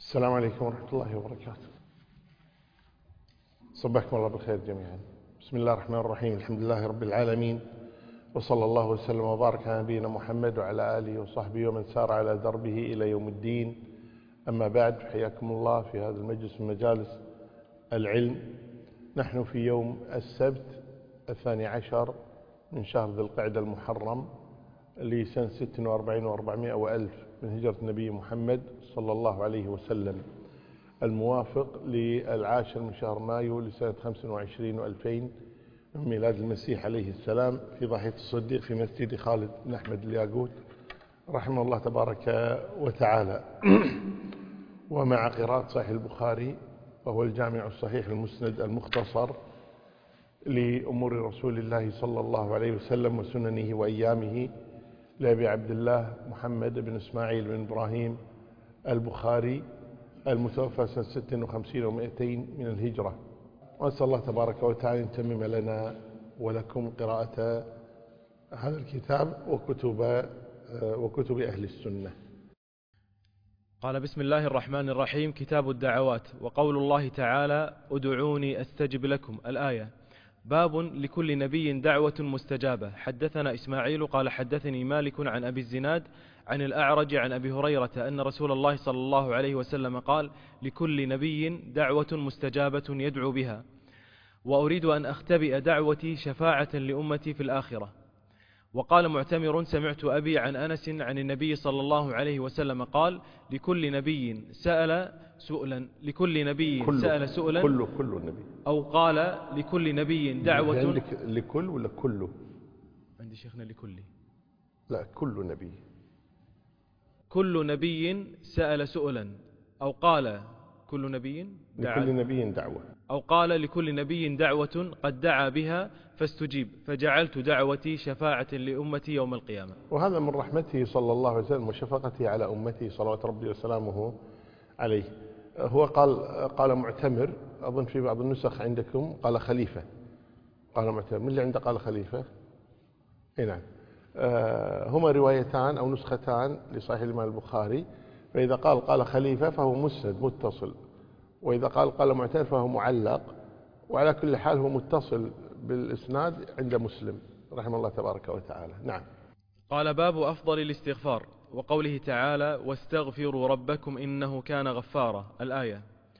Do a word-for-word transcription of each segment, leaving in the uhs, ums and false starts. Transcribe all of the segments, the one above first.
السلام عليكم ورحمة الله وبركاته. صبحكم الله بالخير جميعا. بسم الله الرحمن الرحيم. الحمد لله رب العالمين، وصلى الله وسلم وبارك على نبينا محمد وعلى آله وصحبه ومن سار على دربه إلى يوم الدين. أما بعد، حياكم الله في هذا المجلس من مجالس العلم. نحن في يوم السبت الثاني عشر من شهر ذي القعدة المحرم لسنة ست وأربعين وأربعمائة وألف من هجرة النبي محمد صلى الله عليه وسلم، الموافق للعاشر من شهر مايو لسنة خمس وعشرين وألفين من ميلاد المسيح عليه السلام، في ضاحية الصديق في مسجد خالد بن أحمد الياقوت رحمه الله تبارك وتعالى. ومع قراءة صحيح البخاري، وهو الجامع الصحيح المسند المختصر لأمور رسول الله صلى الله عليه وسلم وسننه وأيامه، لأبي عبد الله محمد بن إسماعيل بن إبراهيم البخاري، المتوفى سنة ست وخمسين ومائتين من الهجرة. وأسأل الله تبارك وتعالى أن يتمم لنا ولكم قراءة هذا الكتاب وكتب وكتب أهل السنة. قال: بسم الله الرحمن الرحيم. كتاب الدعوات. وقول الله تعالى: ادعوني أستجب لكم، الآية. باب لكل نبي دعوة مستجابة. حدثنا إسماعيل قال حدثني مالك عن أبي الزناد عن الأعرج عن أبي هريرة أن رسول الله صلى الله عليه وسلم قال: لكل نبي دعوة مستجابة يدعو بها، وأريد أن أختبئ دعوتي شفاعة لأمتي في الآخرة. وقال معتمر: سمعت أبي عن أنس عن النبي صلى الله عليه وسلم قال: لكل نبي سأل سؤلا لكل نبي كله سأل سؤلا كله كله النبي، أو قال لكل نبي دعوة. عندك لكل ولا كله؟ عندي شيخنا لكل. لا، كل نبي. كل نبي سأل سؤلا، أو قال كل نبي لكل نبي دعوة، أو قال لكل نبي دعوة قد دعا بها فاستجيب، فجعلت دعوتي شفاعة لأمتي يوم القيامة. وهذا من رحمته صلى الله عليه وسلم وشفقته على أمته صلوات ربي وسلامه عليه. هو قال قال معتمر، أظن في بعض النسخ عندكم قال خليفة، قال معتمر. من اللي عنده قال خليفة؟ اي نعم. آه هما روايتان أو نسختان لصحيح الإمام البخاري، فإذا قال قال خليفة فهو مسند متصل، وإذا قال قال معتمر فهو معلق، وعلى كل حال هو متصل بالإسناد عند مسلم رحمه الله تبارك وتعالى. نعم. قال: باب أفضل الاستغفار. وقوله تعالى: واستغفروا ربكم إنه كان غفارا، الآية.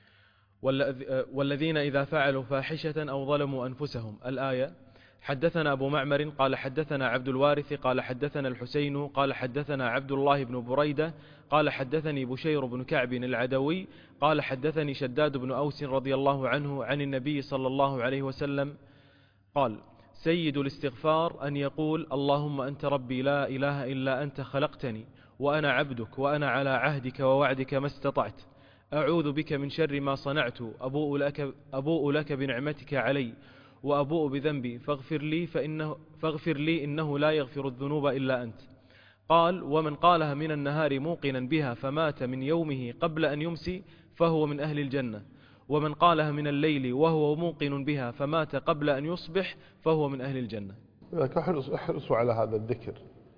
والذين إذا فعلوا فاحشة أو ظلموا أنفسهم، الآية. حدثنا أبو معمر قال حدثنا عبد الوارث قال حدثنا الحسين قال حدثنا عبد الله بن بريدة قال حدثني بشير بن كعب العدوي قال حدثني شداد بن أوس رضي الله عنه عن النبي صلى الله عليه وسلم قال: سيد الاستغفار أن يقول: اللهم أنت ربي لا إله إلا أنت خلقتني وأنا عبدك وأنا على عهدك ووعدك ما استطعت، أعوذ بك من شر ما صنعت، أبوء لك, أبوء لك بنعمتك علي وأبوء بذنبي فاغفر لي فإنه, فاغفر لي إنه لا يغفر الذنوب إلا أنت. قال: ومن قالها من النهار موقنا بها فمات من يومه قبل أن يمسي فهو من أهل الجنة، ومن قالها من الليل وهو موقن بها فمات قبل أن يصبح فهو من أهل الجنة. احرصوا على هذا الذكر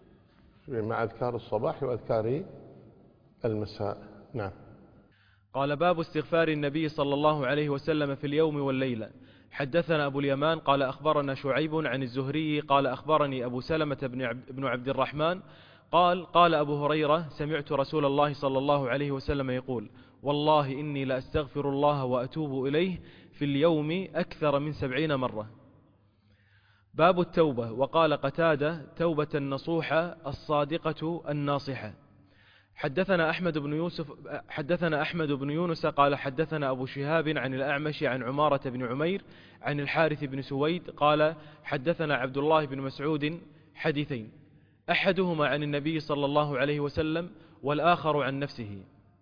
مع أذكار الصباح وأذكار المساء. نعم. قال: باب استغفار النبي صلى الله عليه وسلم في اليوم والليلة. حدثنا أبو اليمان قال أخبرنا شعيب عن الزهري قال أخبرني أبو سلمة بن عبد الرحمن قال: قال أبو هريرة: سمعت رسول الله صلى الله عليه وسلم يقول: والله إني لأستغفر الله وأتوب إليه في اليوم أكثر من سبعين مرة. باب التوبة. وقال قتادة: توبة النصوحة الصادقة الناصحة. حدثنا أحمد بن يوسف حدثنا أحمد بن يونس قال حدثنا أبو شهاب عن الأعمش عن عمارة بن عمير عن الحارث بن سويد قال: حدثنا عبد الله بن مسعود حديثين، أحدهما عن النبي صلى الله عليه وسلم والآخر عن نفسه.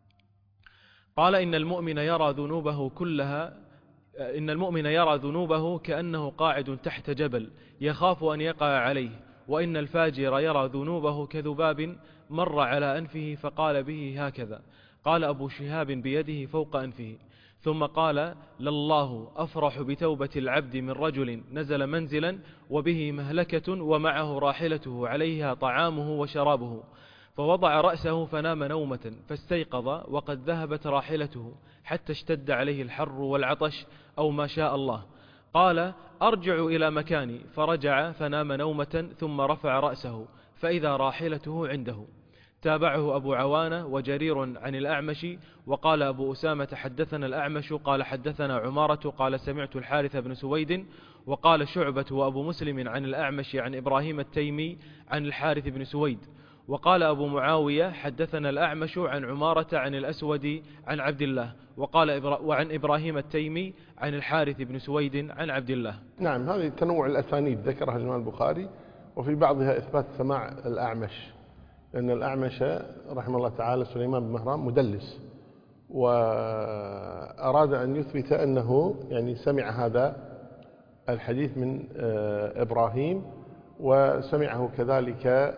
قال: إن المؤمن يرى ذنوبه كلها إن المؤمن يرى ذنوبه كأنه قاعد تحت جبل يخاف أن يقع عليه، وإن الفاجر يرى ذنوبه كذباب مر على أنفه فقال به هكذا. قال أبو شهاب: بيده فوق أنفه. ثم قال: لله أفرح بتوبة العبد من رجل نزل منزلا وبه مهلكة ومعه راحلته عليها طعامه وشرابه، فوضع رأسه فنام نومة فاستيقظ وقد ذهبت راحلته حتى اشتد عليه الحر والعطش أو ما شاء الله. قال: أرجع إلى مكاني، فرجع فنام نومة ثم رفع رأسه فإذا راحلته عنده. تابعه أبو عوانة وجرير عن الأعمش. وقال أبو أسامة: حدثنا الأعمش قال حدثنا عمارة قال سمعت الحارث بن سويد. وقال شعبة وأبو مسلم عن الأعمش عن إبراهيم التيمي عن الحارث بن سويد. وقال أبو معاوية: حدثنا الأعمش عن عمارة عن الأسود عن عبد الله. وقال إبرا وعن إبراهيم التيمي عن الحارث بن سويد عن عبد الله. نعم، هذه تنوع الأسانيد ذكرها الإمام البخاري، وفي بعضها إثبات سماع الأعمش، لأن الأعمش رحمه الله تعالى سليمان بن مهران مدلس، وأراد أن يثبت أنه يعني سمع هذا الحديث من إبراهيم، وسمعه كذلك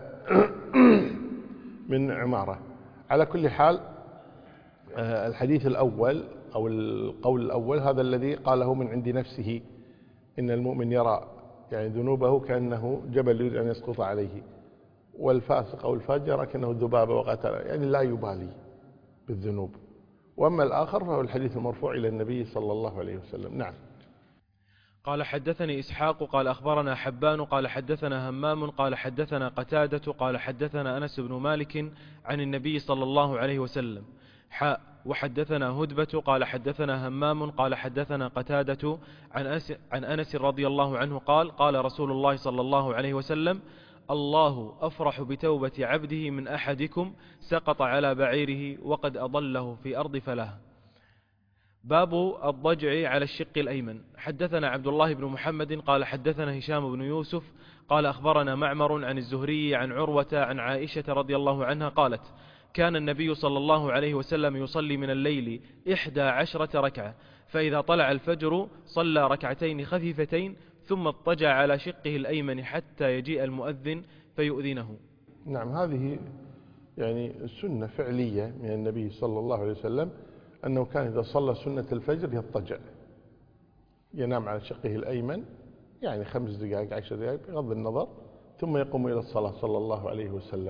من عمارة. على كل حال الحديث الأول أو القول الأول هذا الذي قاله من عند نفسه، إن المؤمن يرى يعني ذنوبه كأنه جبل يريد أن يسقط عليه، والفاسق أو الفاجر كأنه ذبابة وقتل، يعني لا يبالي بالذنوب. وأما الآخر فهو الحديث المرفوع إلى النبي صلى الله عليه وسلم. نعم. قال حدثني إسحاق قال أخبرنا حبان قال حدثنا همام قال حدثنا قتادة قال حدثنا أنس بن مالك عن النبي صلى الله عليه وسلم. حاء وحدثنا هدبة قال حدثنا همام قال حدثنا قتادة عن, عن أنس رضي الله عنه قال: قال رسول الله صلى الله عليه وسلم: الله أفرح بتوبة عبده من أحدكم سقط على بعيره وقد أضله في أرض فلاه. باب الضجع على الشق الأيمن. حدثنا عبد الله بن محمد قال حدثنا هشام بن يوسف قال أخبرنا معمر عن الزهري عن عروة عن عائشة رضي الله عنها قالت: كان النبي صلى الله عليه وسلم يصلي من الليل إحدى عشرة ركعة، فإذا طلع الفجر صلى ركعتين خفيفتين ثم اضطجع على شقه الأيمن حتى يجيء المؤذن فيؤذنه. نعم، هذه يعني سنة فعلية من النبي صلى الله عليه وسلم، أنه كان إذا صلى سنة الفجر يضطجع، ينام على شقه الأيمن يعني خمس دقائق عشر دقائق بغض النظر، ثم يقوم إلى الصلاة صلى الله عليه وسلم.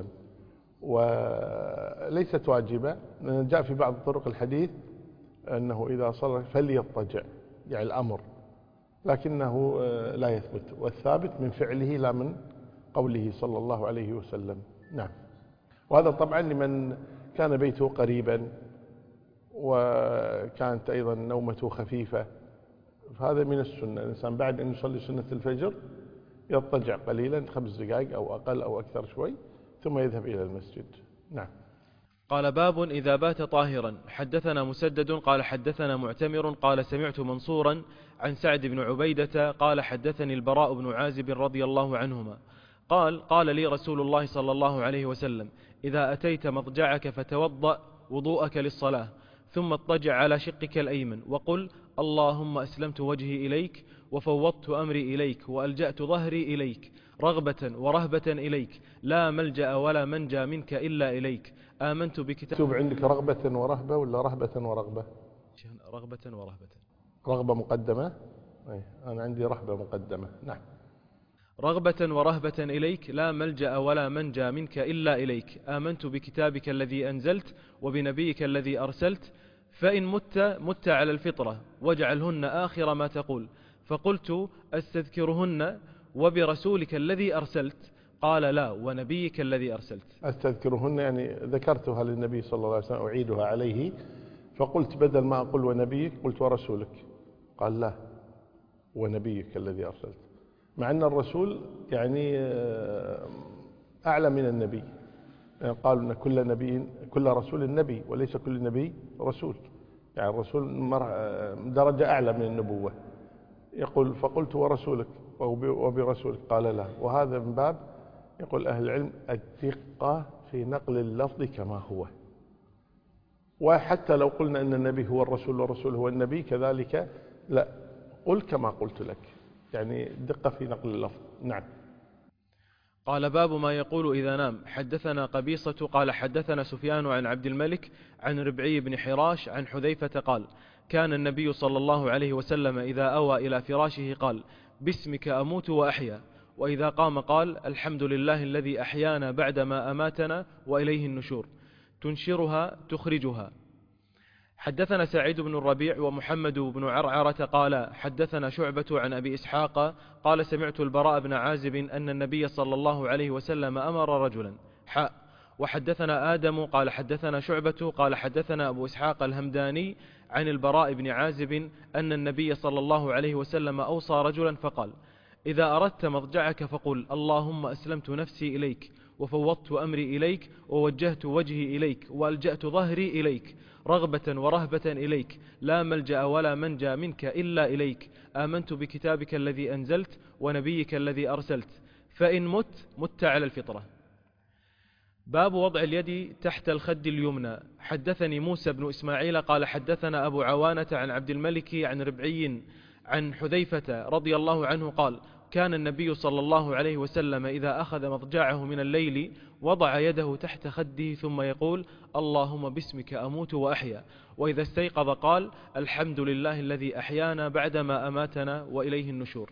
وليست واجبة، لأن جاء في بعض طرق الحديث أنه إذا صلى فليضطجع، يعني الأمر، لكنه لا يثبت، والثابت من فعله لا من قوله صلى الله عليه وسلم. نعم. وهذا طبعا لمن كان بيته قريبا وكانت أيضا نومته خفيفة، فهذا من السنة. الإنسان بعد أن يصلي سنة الفجر يضطجع قليلا خمس دقائق أو أقل أو أكثر شوي، ثم يذهب إلى المسجد. نعم. قال: باب إذا بات طاهرا. حدثنا مسدد قال حدثنا معتمر قال سمعت منصورا عن سعد بن عبيدة قال حدثني البراء بن عازب رضي الله عنهما قال: قال لي رسول الله صلى الله عليه وسلم: إذا أتيت مضجعك فتوضأ وضوءك للصلاة، ثم اضطجع على شقك الأيمن وقل: اللهم أسلمت وجهي إليك وفوضت أمري إليك وألجأت ظهري إليك رغبة ورهبة إليك، لا ملجأ ولا منجى منك إلا إليك، آمنت بكتاب. مكتوب عندك رغبة ورهبة ولا رهبة ورغبة؟ رغبة ورهبة. رغبة مقدمة؟ أي أنا عندي رهبة مقدمة. نعم. رغبة ورهبة إليك، لا ملجأ ولا منجى منك إلا إليك، آمنت بكتابك الذي أنزلت وبنبيك الذي أرسلت، فإن مت مت على الفطرة واجعلهن آخر ما تقول. فقلت: أستذكرهن وبرسولك الذي أرسلت؟ قال: لا، ونبيك الذي أرسلت. أستذكرهن يعني ذكرتها للنبي صلى الله عليه وسلم، أعيدها عليه، فقلت بدل ما أقول ونبيك قلت ورسولك. قال: لا، ونبيك الذي أرسلت، مع أن الرسول يعني أعلى من النبي. يعني قالوا أن كل نبي كل رسول نبي وليس كل نبي رسول، يعني الرسول درجة أعلى من النبوة. يقول: فقلت ورسولك وبرسولك؟ قال: لا. وهذا من باب يقول أهل العلم الدقة في نقل اللفظ كما هو، وحتى لو قلنا أن النبي هو الرسول والرسول هو النبي كذلك، لا، قل كما قلت لك، يعني دقة في نقل اللفظ. نعم. قال: باب ما يقول إذا نام. حدثنا قبيصة قال حدثنا سفيان عن عبد الملك عن ربعي بن حراش عن حذيفة قال: كان النبي صلى الله عليه وسلم إذا أوى إلى فراشه قال: باسمك أموت وأحيا. وإذا قام قال الحمد لله الذي أحيانا بعدما أماتنا وإليه النشور. تنشرها تخرجها. حدثنا سعيد بن الربيع ومحمد بن عرعرة قال حدثنا شعبة عن أبي إسحاق قال سمعت البراء بن عازب أن النبي صلى الله عليه وسلم أمر رجلا حاء. وحدثنا آدم قال حدثنا شعبة قال حدثنا أبو إسحاق الهمداني عن البراء بن عازب أن النبي صلى الله عليه وسلم أوصى رجلا فقال إذا أردت مضجعك فقل اللهم أسلمت نفسي إليك وفوضت أمري إليك ووجهت وجهي إليك وألجأت ظهري إليك رغبة ورهبة إليك لا ملجأ ولا منجى منك إلا إليك آمنت بكتابك الذي أنزلت ونبيك الذي أرسلت فإن مت مت على الفطرة. باب وضع اليد تحت الخد اليمنى. حدثني موسى بن إسماعيل قال حدثنا أبو عوانة عن عبد الملك عن ربعي عن حذيفة رضي الله عنه قال كان النبي صلى الله عليه وسلم إذا أخذ مضجعه من الليل وضع يده تحت خده ثم يقول اللهم باسمك أموت وأحيا. وإذا استيقظ قال الحمد لله الذي أحيانا بعدما أماتنا وإليه النشور.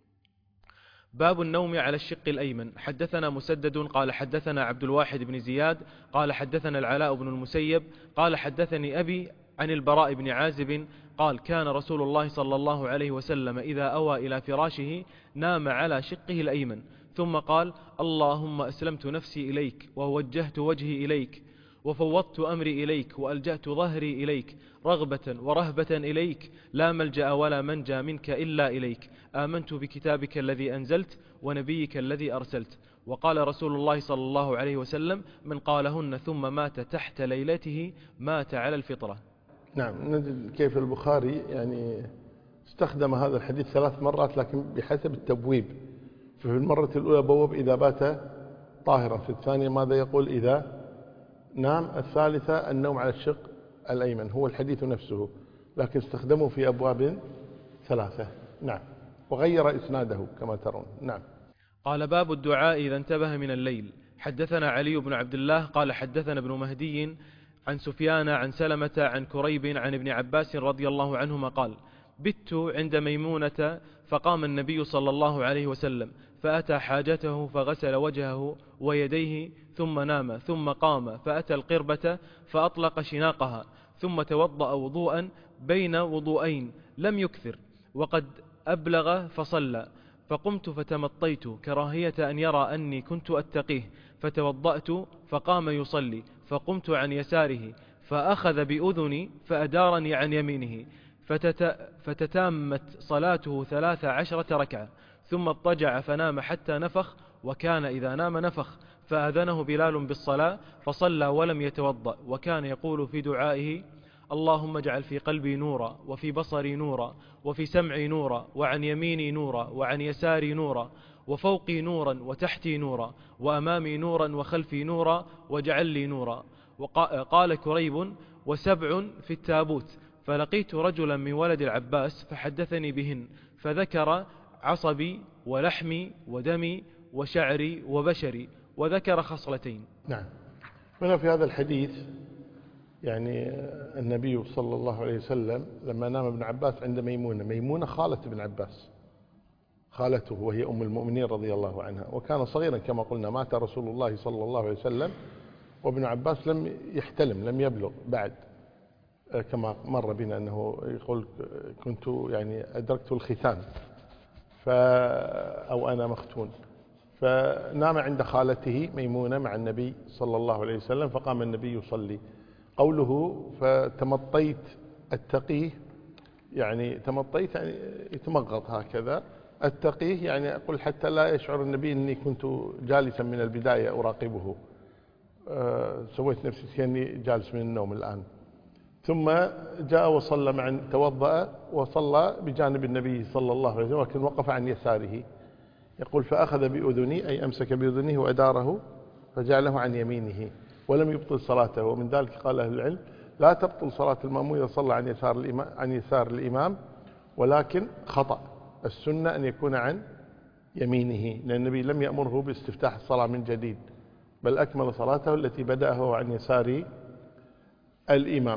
باب النوم على الشق الأيمن. حدثنا مسدد قال حدثنا عبد الواحد بن زياد قال حدثنا العلاء بن المسيب قال حدثني أبي عن البراء بن عازب قال كان رسول الله صلى الله عليه وسلم إذا أوى إلى فراشه نام على شقه الأيمن ثم قال اللهم أسلمت نفسي إليك ووجهت وجهي إليك وفوضت أمري إليك وألجأت ظهري إليك رغبة ورهبة إليك لا ملجأ ولا منجى منك إلا إليك آمنت بكتابك الذي أنزلت ونبيك الذي أرسلت. وقال رسول الله صلى الله عليه وسلم من قالهن ثم مات تحت ليلته مات على الفطرة. نعم. نجد كيف البخاري يعني استخدم هذا الحديث ثلاث مرات لكن بحسب التبويب. في المرة الأولى بوب إذا بات طاهرا، في الثانية ماذا يقول إذا نام، الثالثة النوم على الشق الأيمن. هو الحديث نفسه لكن استخدمه في أبواب ثلاثة. نعم. وغير إسناده كما ترون. نعم. قال باب الدعاء إذا انتبه من الليل. حدثنا علي بن عبد الله قال حدثنا ابن مهدي عن سفيان عن سلمة عن كريب عن ابن عباس رضي الله عنهما قال بت عند ميمونة فقام النبي صلى الله عليه وسلم فأتى حاجته فغسل وجهه ويديه ثم نام ثم قام فأتى القربة فأطلق شناقها ثم توضأ وضوءا بين وضوءين لم يكثر وقد أبلغ فصلى فقمت فتمطيت كراهية أن يرى أني كنت أتقيه فتوضأت فقام يصلي فقمت عن يساره فأخذ بأذني فأدارني عن يمينه فتت فتتامت صلاته ثلاث عشرة ركعة ثم اضطجع فنام حتى نفخ وكان إذا نام نفخ فأذنه بلال بالصلاة فصلى ولم يتوضأ وكان يقول في دعائه اللهم اجعل في قلبي نورا وفي بصري نورا وفي سمعي نورا وعن يميني نورا وعن يساري نورا وفوقي نورا وتحتي نورا وأمامي نورا وخلفي نورا واجعل لي نورا. وقال كريب وسبع في التابوت فلقيت رجلا من ولد العباس فحدثني بهن فذكر عصبي ولحمي ودمي وشعري وبشري وذكر خصلتين. نعم. هنا في هذا الحديث يعني النبي صلى الله عليه وسلم لما نام ابن عباس عند ميمونة، ميمونة خالة ابن عباس، خالته وهي أم المؤمنين رضي الله عنها، وكان صغيرا كما قلنا، مات رسول الله صلى الله عليه وسلم وابن عباس لم يحتلم، لم يبلغ بعد، كما مر بنا أنه يقول كنت يعني أدركت الختان ف أو أنا مختون. فنام عند خالته ميمونة مع النبي صلى الله عليه وسلم فقام النبي يصلي. قوله فتمطيت التقيه يعني تمطيت يعني يتمغط هكذا، التقيه يعني أقول حتى لا يشعر النبي أني كنت جالسا من البداية أراقبه، أه سويت نفسي كأني جالس من النوم الآن. ثم جاء وصلى مع توضأ وصلى بجانب النبي صلى الله عليه وسلم ولكن وقف عن يساره. يقول فأخذ بأذني أي أمسك بأذنه وأداره فجعله عن يمينه ولم يبطل صلاته. ومن ذلك قال أهل العلم لا تبطل صلاة المأموم إذا صلى عن يسار الإمام, عن يسار الإمام ولكن خطأ، السنة أن يكون عن يمينه، لأن النبي لم يأمره باستفتاح الصلاة من جديد بل أكمل صلاته التي بدأه عن يسار الإمام.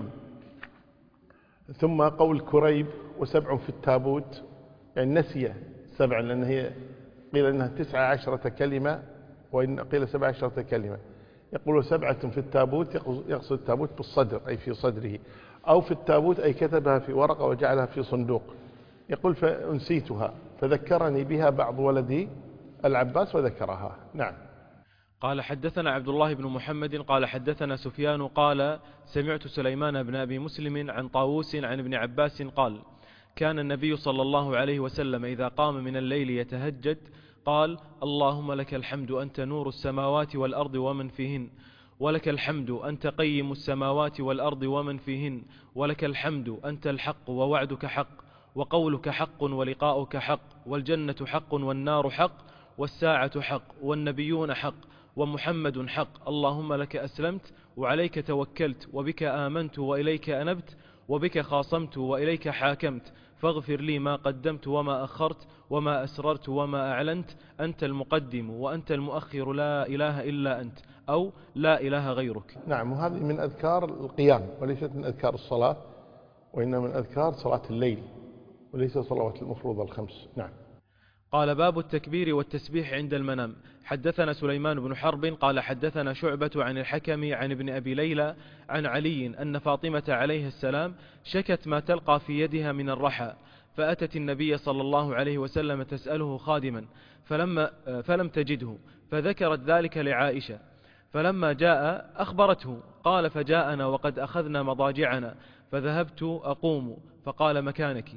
ثم قول كريب وسبع في التابوت يعني نسي سبعا، لأن هي قيل إنها تسعة عشرة كلمة وإن قيل سبع عشرة كلمة. يقول سبعة في التابوت، يقصد التابوت بالصدر أي في صدره، أو في التابوت أي كتبها في ورقة وجعلها في صندوق. يقول فأنسيتها فذكرني بها بعض ولدي العباس وذكرها. نعم. قال حدثنا عبد الله بن محمد قال حدثنا سفيان قال سمعت سليمان بن أبي مسلم عن طاووس عن ابن عباس قال كان النبي صلى الله عليه وسلم إذا قام من الليل يتهجد قال اللهم لك الحمد أنت نور السماوات والأرض ومن فيهن، ولك الحمد أنت قيم السماوات والأرض ومن فيهن، ولك الحمد أنت الحق ووعدك حق وقولك حق ولقاؤك حق والجنة حق والنار حق والساعة حق والنبيون حق ومحمد حق، اللهم لك أسلمت وعليك توكلت وبك آمنت وإليك أنبت وبك خاصمت وإليك حاكمت، فاغفر لي ما قدمت وما أخرت وما أسررت وما أعلنت، أنت المقدم وأنت المؤخر لا إله إلا أنت، أو لا إله غيرك. نعم. وهذه من أذكار القيام وليست من أذكار الصلاة، وإنما من أذكار صلاة الليل وليس صلوات المفروضة الخمس. نعم. قال باب التكبير والتسبيح عند المنام. حدثنا سليمان بن حرب قال حدثنا شعبة عن الحكم عن ابن أبي ليلى عن علي أن فاطمة عليه السلام شكت ما تلقى في يدها من الرحى، فأتت النبي صلى الله عليه وسلم تسأله خادما فلما فلم تجده، فذكرت ذلك لعائشة، فلما جاء أخبرته، قال فجاءنا وقد أخذنا مضاجعنا، فذهبت أقوم فقال مكانك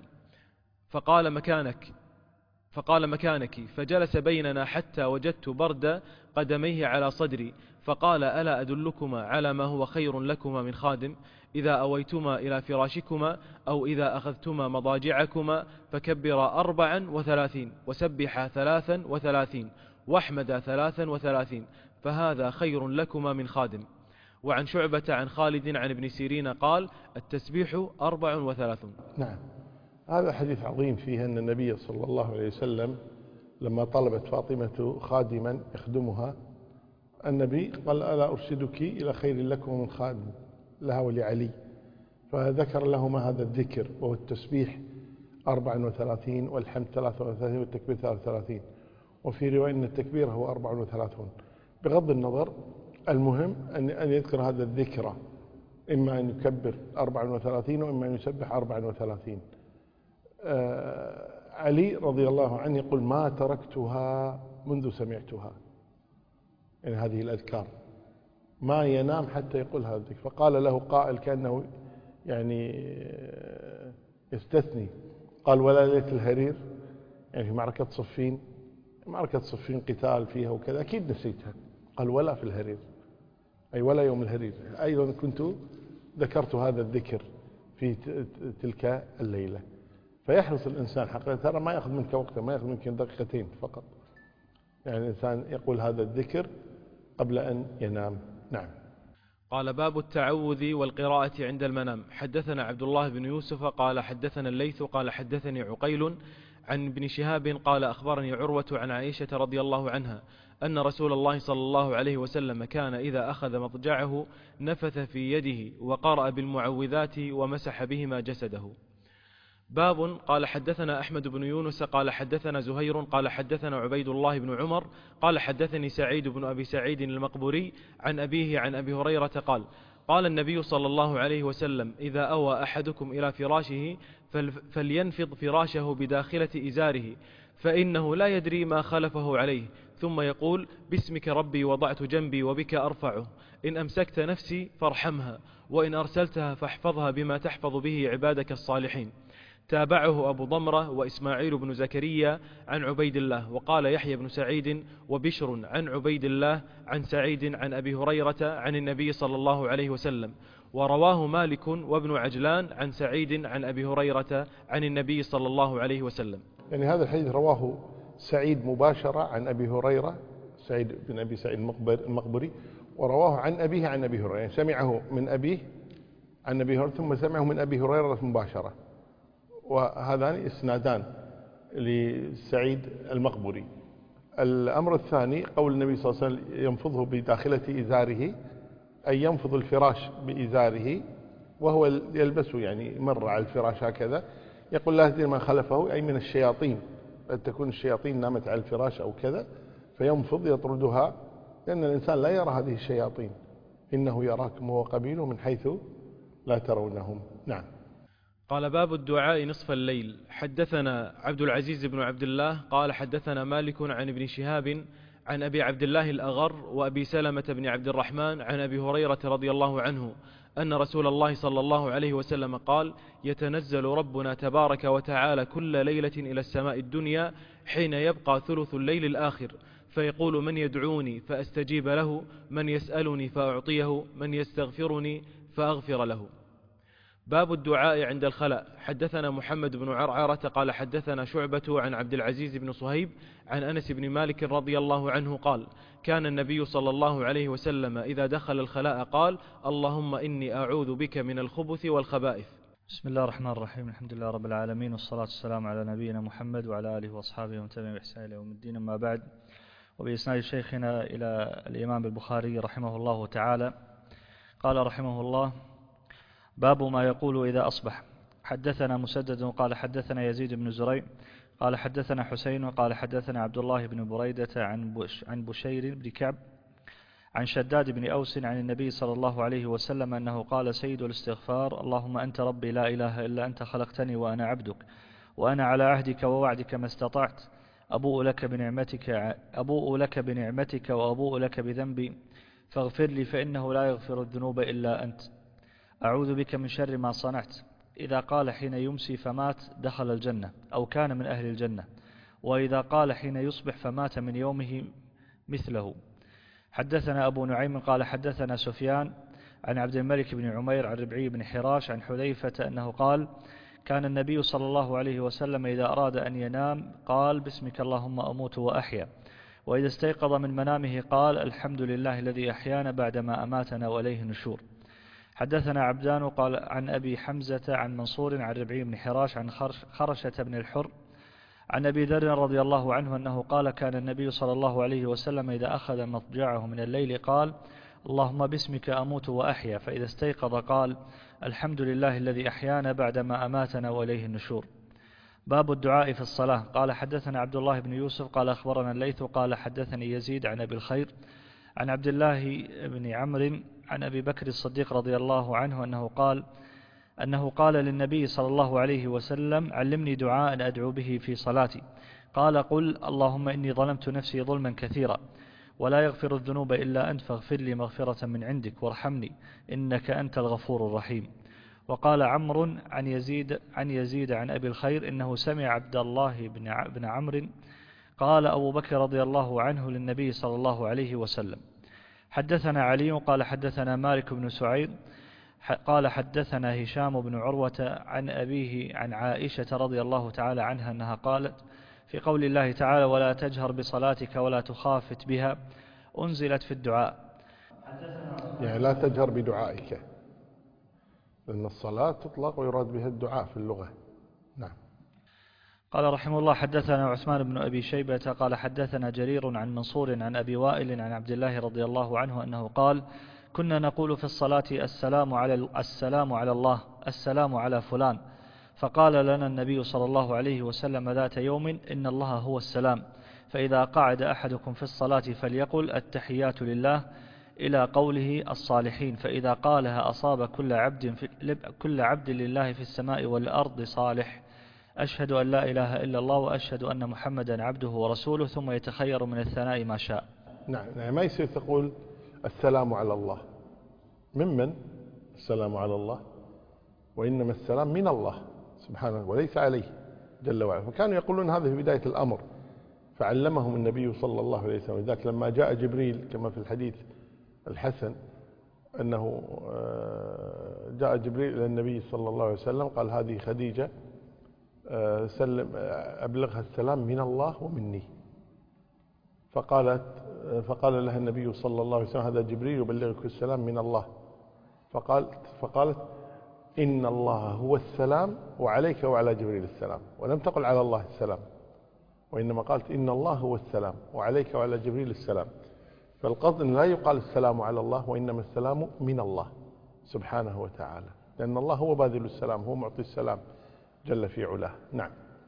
فقال مكانك فقال مكانك فجلس بيننا حتى وجدت برد قدميه على صدري، فقال ألا أدلكما على ما هو خير لكما من خادم؟ إذا أويتما إلى فراشكما أو إذا أخذتما مضاجعكما فكبرا أربعا وثلاثين وسبحا ثلاثا وثلاثين واحمدا ثلاثا وثلاثين، فهذا خير لكما من خادم. وعن شعبة عن خالد عن ابن سيرين قال التسبيح أربع وثلاثون. نعم. هذا حديث عظيم فيه أن النبي صلى الله عليه وسلم لما طلبت فاطمة خادما يخدمها، النبي قال ألا أرشدك إلى خير لكم من خادم لها ولعلي، فذكر لهما هذا الذكر وهو التسبيح أربع وثلاثين والحمد ثلاثة وثلاثين والتكبير ثلاثة وثلاثين، وفي رواية أن التكبير هو أربع وثلاثون. بغض النظر المهم أن يذكر هذا الذكر، إما أن يكبر أربع وثلاثين وإما أن يسبح أربع وثلاثين. آه علي رضي الله عنه يقول ما تركتها منذ سمعتها، يعني هذه الأذكار ما ينام حتى يقول هذا الذكر. فقال له قائل كأنه يعني يستثني، قال ولا ليلة الهرير، يعني في معركة صفين، معركة صفين قتال فيها وكذا أكيد نسيتها، قال ولا في الهرير، أي ولا يوم الهرير، أيضا كنت ذكرت هذا الذكر في تلك الليلة. فيحرص الإنسان حقيقة، ترى ما يأخذ منك وقتا، ما يأخذ منك دقيقتين فقط، يعني الإنسان يقول هذا الذكر قبل أن ينام. نعم. قال باب التعوذ والقراءة عند المنام. حدثنا عبد الله بن يوسف قال حدثنا الليث قال حدثني عقيل عن ابن شهاب قال أخبرني عروة عن عائشة رضي الله عنها أن رسول الله صلى الله عليه وسلم كان إذا أخذ مضجعه نفث في يده وقرأ بالمعوذات ومسح بهما جسده. باب قال حدثنا أحمد بن يونس قال حدثنا زهير قال حدثنا عبيد الله بن عمر قال حدثني سعيد بن أبي سعيد المقبوري عن أبيه عن أبي هريرة قال قال النبي صلى الله عليه وسلم إذا أوى أحدكم إلى فراشه فلينفض فراشه بداخلة إزاره فإنه لا يدري ما خلفه عليه، ثم يقول باسمك ربي وضعت جنبي وبك أرفعه، إن أمسكت نفسي فارحمها وإن أرسلتها فاحفظها بما تحفظ به عبادك الصالحين. تابعه أبو ضمرة وإسماعيل بن زكريا عن عبيد الله، وقال يحيى بن سعيد وبشر عن عبيد الله عن سعيد عن أبي هريرة عن النبي صلى الله عليه وسلم، ورواه مالك وابن عجلان عن سعيد عن أبي هريرة عن النبي صلى الله عليه وسلم. يعني هذا الحديث رواه سعيد مباشرة عن أبي هريرة، سعيد بن أبي سعيد المقبري، ورواه عن أبيه عن أبي هريرة، يعني سمعه من أبيه عن أبي هريرة ثم سمعه من أبي هريرة مباشرة، وهذان إسنادان لسعيد المقبري. الأمر الثاني قول النبي صلى الله عليه وسلم ينفضه بداخلة إزاره، أي ينفض الفراش بإزاره وهو يلبسه، يعني مر على الفراش هكذا، يقول لا تدري ما خلفه، أي من الشياطين قد تكون الشياطين نامت على الفراش أو كذا فينفض يطردها، لأن الإنسان لا يرى هذه الشياطين، إنه يراكم وقبيله من حيث لا ترونهم. نعم. قال باب الدعاء نصف الليل. حدثنا عبد العزيز بن عبد الله قال حدثنا مالك عن ابن شهاب عن أبي عبد الله الأغر وأبي سلمة بن عبد الرحمن عن أبي هريرة رضي الله عنه أن رسول الله صلى الله عليه وسلم قال: يتنزل ربنا تبارك وتعالى كل ليلة إلى السماء الدنيا حين يبقى ثلث الليل الآخر، فيقول: من يدعوني فأستجيب له، من يسألني فأعطيه، من يستغفرني فأغفر له. باب الدعاء عند الخلاء. حدثنا محمد بن عرعرة قال حدثنا شعبة عن عبد العزيز بن صهيب عن أنس بن مالك رضي الله عنه قال: كان النبي صلى الله عليه وسلم إذا دخل الخلاء قال: اللهم إني أعوذ بك من الخبث والخبائث. بسم الله الرحمن الرحيم. الحمد لله رب العالمين، والصلاة والسلام على نبينا محمد وعلى آله وأصحابه ومن تبعهم بإحسان إلى يوم الدين. أما بعد، وبإسناد شيخنا إلى الإمام البخاري رحمه الله تعالى قال رحمه الله: باب ما يقول إذا أصبح. حدثنا مسدد قال حدثنا يزيد بن زريع قال حدثنا حسين قال حدثنا عبد الله بن بريدة عن بش عن بشير بن كعب عن شداد بن أوس عن النبي صلى الله عليه وسلم أنه قال: سيد الاستغفار: اللهم أنت ربي لا إله إلا أنت، خلقتني وأنا عبدك، وأنا على عهدك ووعدك ما استطعت، أبوء لك بنعمتك أبوء لك بنعمتك وأبوء لك بذنبي، فاغفر لي فإنه لا يغفر الذنوب إلا أنت، أعوذ بك من شر ما صنعت. إذا قال حين يمسي فمات دخل الجنة أو كان من أهل الجنة، وإذا قال حين يصبح فمات من يومه مثله. حدثنا أبو نعيم قال حدثنا سفيان عن عبد الملك بن عمير عن ربعي بن حراش عن حذيفة أنه قال: كان النبي صلى الله عليه وسلم إذا أراد أن ينام قال: باسمك اللهم أموت وأحيا، وإذا استيقظ من منامه قال: الحمد لله الذي أحيانا بعدما أماتنا وإليه النشور. حدثنا عبدان قال عن أبي حمزة عن منصور عن ربعي بن حراش عن خرشة بن الحر عن أبي ذر رضي الله عنه أنه قال: كان النبي صلى الله عليه وسلم إذا أخذ مضجعه من الليل قال: اللهم باسمك أموت وأحيا، فإذا استيقظ قال: الحمد لله الذي أحيانا بعدما أماتنا وإليه النشور. باب الدعاء في الصلاة. قال حدثنا عبد الله بن يوسف قال أخبرنا الليث قال حدثني يزيد عن أبي الخير عن عبد الله بن عمرو عن أبي بكر الصديق رضي الله عنه أنه قال أنه قال للنبي صلى الله عليه وسلم: علمني دعاء أدعو به في صلاتي. قال: قل اللهم إني ظلمت نفسي ظلما كثيرا ولا يغفر الذنوب إلا أنت، فاغفر لي مغفرة من عندك وارحمني إنك أنت الغفور الرحيم. وقال عمرو عن يزيد عن يزيد عن أبي الخير إنه سمع عبد الله بن عمرو قال: أبو بكر رضي الله عنه للنبي صلى الله عليه وسلم. حدثنا علي قال حدثنا مالك بن سعيد قال حدثنا هشام بن عروة عن أبيه عن عائشة رضي الله تعالى عنها أنها قالت: في قول الله تعالى: ولا تجهر بصلاتك ولا تخافت بها، أنزلت في الدعاء. يعني لا تجهر بدعائك، لأن الصلاة تطلق ويراد بها الدعاء في اللغة. نعم. قال رحمه الله: حدثنا عثمان بن أبي شيبة قال حدثنا جرير عن منصور عن أبي وائل عن عبد الله رضي الله عنه أنه قال: كنا نقول في الصلاة: السلام على السلام على الله، السلام على فلان. فقال لنا النبي صلى الله عليه وسلم ذات يوم: إن الله هو السلام، فإذا قعد أحدكم في الصلاة فليقل: التحيات لله إلى قوله الصالحين، فإذا قالها أصاب كل عبد في كل عبد لله في السماء والأرض صالح، أشهد أن لا إله إلا الله وأشهد أن محمدا عبده ورسوله، ثم يتخير من الثناء ما شاء. نعم. يعني ما يصير تقول السلام على الله. ممن السلام على الله؟ وإنما السلام من الله سبحانه وليس عليه جل وعلا. فكانوا يقولون هذا في بداية الأمر، فعلمهم النبي صلى الله عليه وسلم. ذاك لما جاء جبريل كما في الحديث الحسن أنه جاء جبريل إلى النبي صلى الله عليه وسلم قال: هذه خديجة، سلم أبلغها السلام من الله ومني. فقالت فقال لها النبي صلى الله عليه وسلم: هذا جبريل يبلغك السلام من الله. فقالت فقالت إن الله هو السلام وعليك وعلى جبريل السلام، ولم تقل على الله السلام، وإنما قالت إن الله هو السلام وعليك وعلى جبريل السلام. فالقصد أن لا يقال السلام على الله، وإنما السلام من الله سبحانه وتعالى، لأن الله هو باذل السلام، هو معطي السلام جل في علاه. نعم.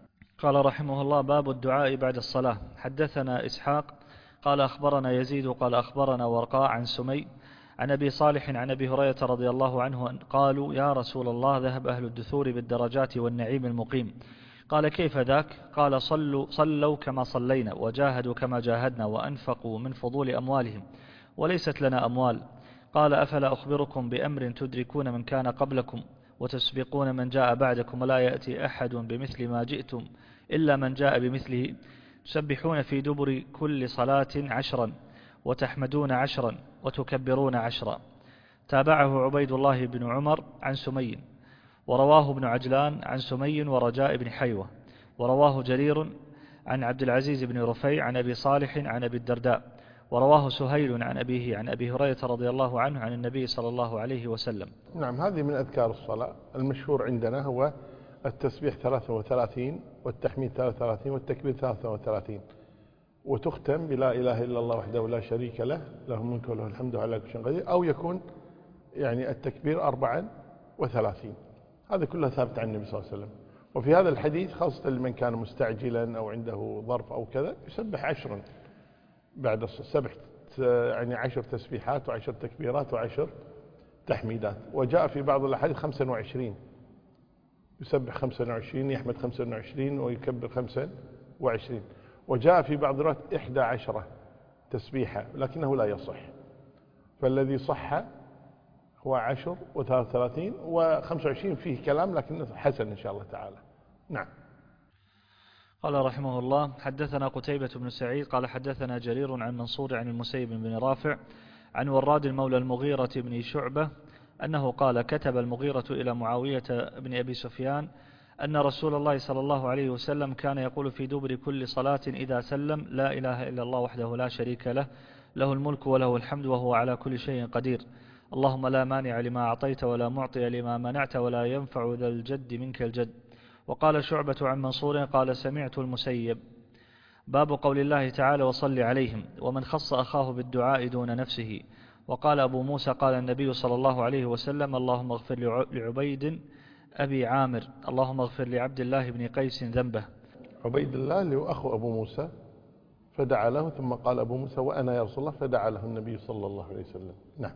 قال رحمه الله: باب الدعاء بعد الصلاة. حدثنا إسحاق قال أخبرنا يزيد قال أخبرنا ورقاء عن سمي عن أبي صالح عن أبي هريرة رضي الله عنه أن قالوا: يا رسول الله، ذهب أهل الدثور بالدرجات والنعيم المقيم. قال: كيف ذاك؟ قال: صلوا, صلوا كما صلينا، وجاهدوا كما جاهدنا، وأنفقوا من فضول أموالهم، وليست لنا أموال. قال: أفلا أخبركم بأمر تدركون من كان قبلكم وتسبقون من جاء بعدكم، ولا يأتي أحد بمثل ما جئتم إلا من جاء بمثله، تسبحون في دبر كل صلاة عشرا، وتحمدون عشرا، وتكبرون عشرا. تابعه عبيد الله بن عمر عن سمي، ورواه ابن عجلان عن سمي ورجاء بن حيوة، ورواه جرير عن عبد العزيز بن رفيع عن أبي صالح عن أبي الدرداء، ورواه سهيل عن أبيه عن أبي هريرة رضي الله عنه عن النبي صلى الله عليه وسلم. نعم، هذه من أذكار الصلاة. المشهور عندنا هو التسبيح ثلاثة وثلاثين، والتحميد ثلاثة وثلاثين، والتكبير ثلاثة وثلاثين، وتختم بلا إله إلا الله وحده لا شريك له، له الملك وله الحمد على كل شيء قدير، أو يكون يعني التكبير أربعا وثلاثين. هذا كله ثابت عن النبي صلى الله عليه وسلم. وفي هذا الحديث خاصة لمن كان مستعجلا أو عنده ظرف أو كذا يسبح عشرا بعد السبح، يعني عشر تسبيحات وعشر تكبيرات وعشر تحميدات. وجاء في بعض الأحاديث خمسة وعشرين، يسبح خمسة وعشرين، يحمد خمسة وعشرين، ويكبر خمسة وعشرين. وجاء في بعض الروايات إحدى عشرة تسبيحة، لكنه لا يصح. فالذي صح هو عشر وثلاث ثلاثين وخمسة وعشرين، فيه كلام لكن حسن إن شاء الله تعالى. نعم. قال رحمه الله: حدثنا قتيبة بن سعيد قال حدثنا جرير عن منصور عن المسيب بن رافع عن وراد المولى المغيرة بن شعبة أنه قال: كتب المغيرة إلى معاوية بن أبي سفيان أن رسول الله صلى الله عليه وسلم كان يقول في دبر كل صلاة إذا سلم: لا إله إلا الله وحده لا شريك له، له الملك وله الحمد وهو على كل شيء قدير، اللهم لا مانع لما أعطيت ولا معطي لما منعت ولا ينفع ذا الجد منك الجد. وقال شعبة عن منصور قال: سمعت المسيب. باب قول الله تعالى: وصل عليهم، ومن خص أخاه بالدعاء دون نفسه. وقال أبو موسى: قال النبي صلى الله عليه وسلم: اللهم اغفر لعبيد أبي عامر، اللهم اغفر لعبد الله بن قيس ذنبه. عبيد الله اللي هو أخو أبو موسى، فدعا له، ثم قال أبو موسى: وأنا يا رسول الله، فدعا له النبي صلى الله عليه وسلم. نعم.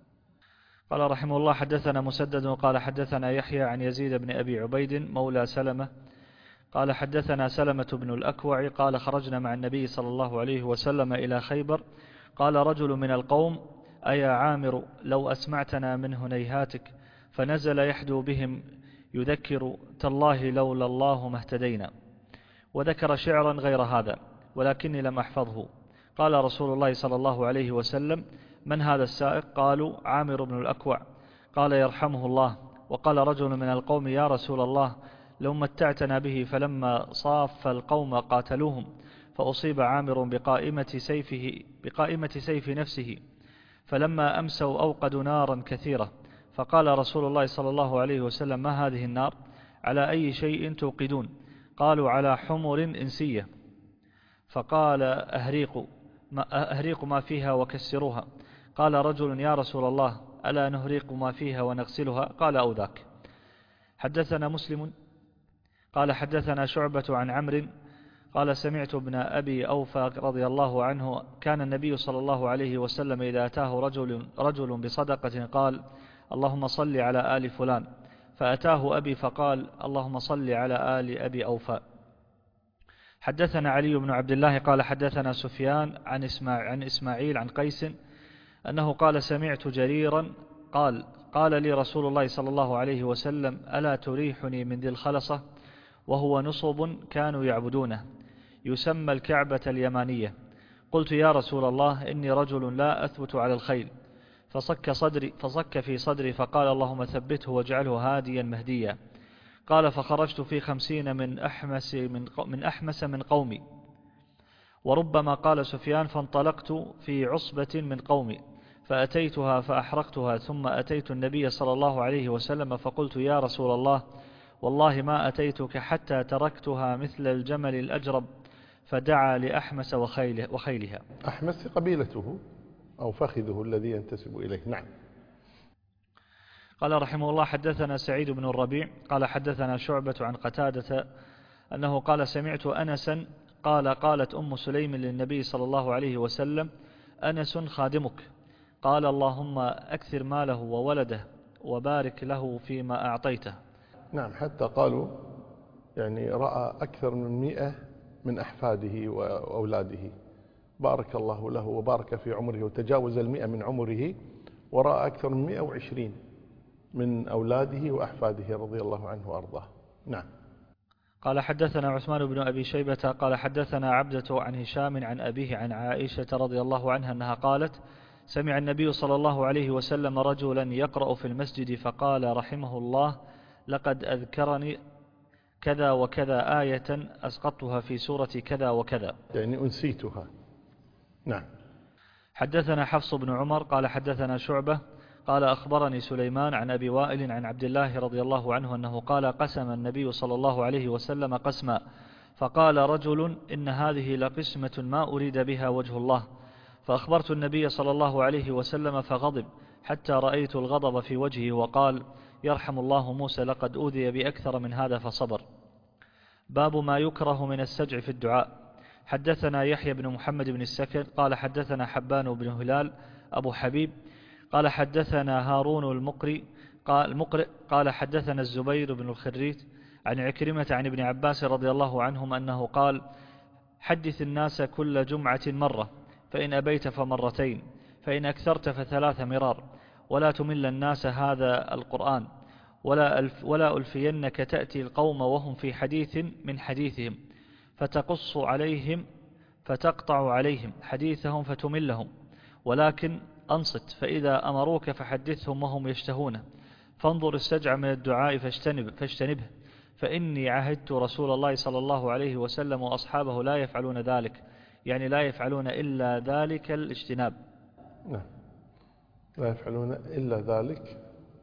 قال رحمه الله: حدثنا مسدد قال حدثنا يحيى عن يزيد بن أبي عبيد مولى سلمة قال حدثنا سلمة بن الأكوع قال: خرجنا مع النبي صلى الله عليه وسلم إلى خيبر. قال رجل من القوم: أيا عامر، لو أسمعتنا من هنيهاتك. فنزل يحدو بهم يذكر: تالله لولا الله ما اهتدينا. وذكر شعرا غير هذا ولكني لم أحفظه. قال رسول الله صلى الله عليه وسلم: من هذا السائق؟ قالوا: عامر بن الأكوع. قال: يرحمه الله. وقال رجل من القوم: يا رسول الله، لو متعتنا به. فلما صاف القوم قاتلوهم، فأصيب عامر بقائمة سيفه بقائمة سيف نفسه، فلما أمسوا أوقدوا نارا كثيرة. فقال رسول الله صلى الله عليه وسلم: ما هذه النار؟ على أي شيء توقدون؟ قالوا: على حمر إنسية. فقال: أهريقوا ما, أهريق ما فيها وكسروها. قال رجل: يا رسول الله، ألا نهريق ما فيها ونغسلها؟ قال: أو ذاك. حدثنا مسلم قال حدثنا شعبة عن عمرو قال: سمعت ابن أبي أوفى رضي الله عنه: كان النبي صلى الله عليه وسلم إذا أتاه رجل, رجل بصدقة قال: اللهم صل على آل فلان. فأتاه أبي فقال: اللهم صل على آل أبي أوفى. حدثنا علي بن عبد الله قال حدثنا سفيان عن, إسماع عن إسماعيل عن قيس أنه قال: سمعت جريرا قال: قال لي رسول الله صلى الله عليه وسلم: ألا تريحني من ذي الخلصة، وهو نصب كانوا يعبدونه، يسمى الكعبة اليمانية. قلت: يا رسول الله، إني رجل لا أثبت على الخيل. فصك, صدري فصك في صدري فقال: اللهم ثبته واجعله هاديا مهديا. قال: فخرجت في خمسين من أحمس من, من أحمس من قومي. وربما قال سفيان: فانطلقت في عصبة من قومي فأتيتها فأحرقتها، ثم أتيت النبي صلى الله عليه وسلم فقلت: يا رسول الله، والله ما أتيتك حتى تركتها مثل الجمل الأجرب. فدعا لأحمس وخيله وخيلها. أحمس قبيلته أو فخذه الذي ينتسب إليه. نعم. قال رحمه الله: حدثنا سعيد بن الربيع قال حدثنا شعبة عن قتادة أنه قال سمعت أنسا قال قالت أم سليم للنبي صلى الله عليه وسلم أنس خادمك، قال اللهم أكثر ماله وولده وبارك له فيما أعطيته. نعم، حتى قالوا يعني رأى أكثر من مئة من أحفاده وأولاده، بارك الله له وبارك في عمره، وتجاوز المئة من عمره، ورأى أكثر من مئة وعشرين من أولاده وأحفاده رضي الله عنه وأرضاه. نعم. قال حدثنا عثمان بن أبي شيبة قال حدثنا عبدة عن هشام عن أبيه عن عائشة رضي الله عنها أنها قالت سمع النبي صلى الله عليه وسلم رجلا يقرأ في المسجد فقال رحمه الله لقد أذكرني كذا وكذا آية أسقطتها في سورة كذا وكذا، يعني أنسيتها. نعم. حدثنا حفص بن عمر قال حدثنا شعبة قال أخبرني سليمان عن أبي وائل عن عبد الله رضي الله عنه أنه قال قسم النبي صلى الله عليه وسلم قسما فقال رجل إن هذه لقسمة ما أريد بها وجه الله، فأخبرت النبي صلى الله عليه وسلم فغضب حتى رأيت الغضب في وجهه وقال يرحم الله موسى لقد أوذي بأكثر من هذا فصبر. باب ما يكره من السجع في الدعاء. حدثنا يحيى بن محمد بن السكن قال حدثنا حبان بن هلال أبو حبيب قال حدثنا هارون المقري قال, المقرئ قال حدثنا الزبير بن الخريت عن عكرمة عن ابن عباس رضي الله عنهم أنه قال حدث الناس كل جمعة مرة، فإن أبيت فمرتين، فإن أكثرت فثلاث مرار، ولا تمل الناس هذا القرآن، ولا, ألف ولا ألفينك تأتي القوم وهم في حديث من حديثهم فتقص عليهم فتقطع عليهم حديثهم فتملهم، ولكن أنصت فإذا أمروك فحدثهم وهم يشتهونه، فانظر السجع من الدعاء فاجتنب فاجتنبه، فإني عهدت رسول الله صلى الله عليه وسلم وأصحابه لا يفعلون ذلك، يعني لا يفعلون إلا ذلك الاجتناب. نعم، لا يفعلون إلا ذلك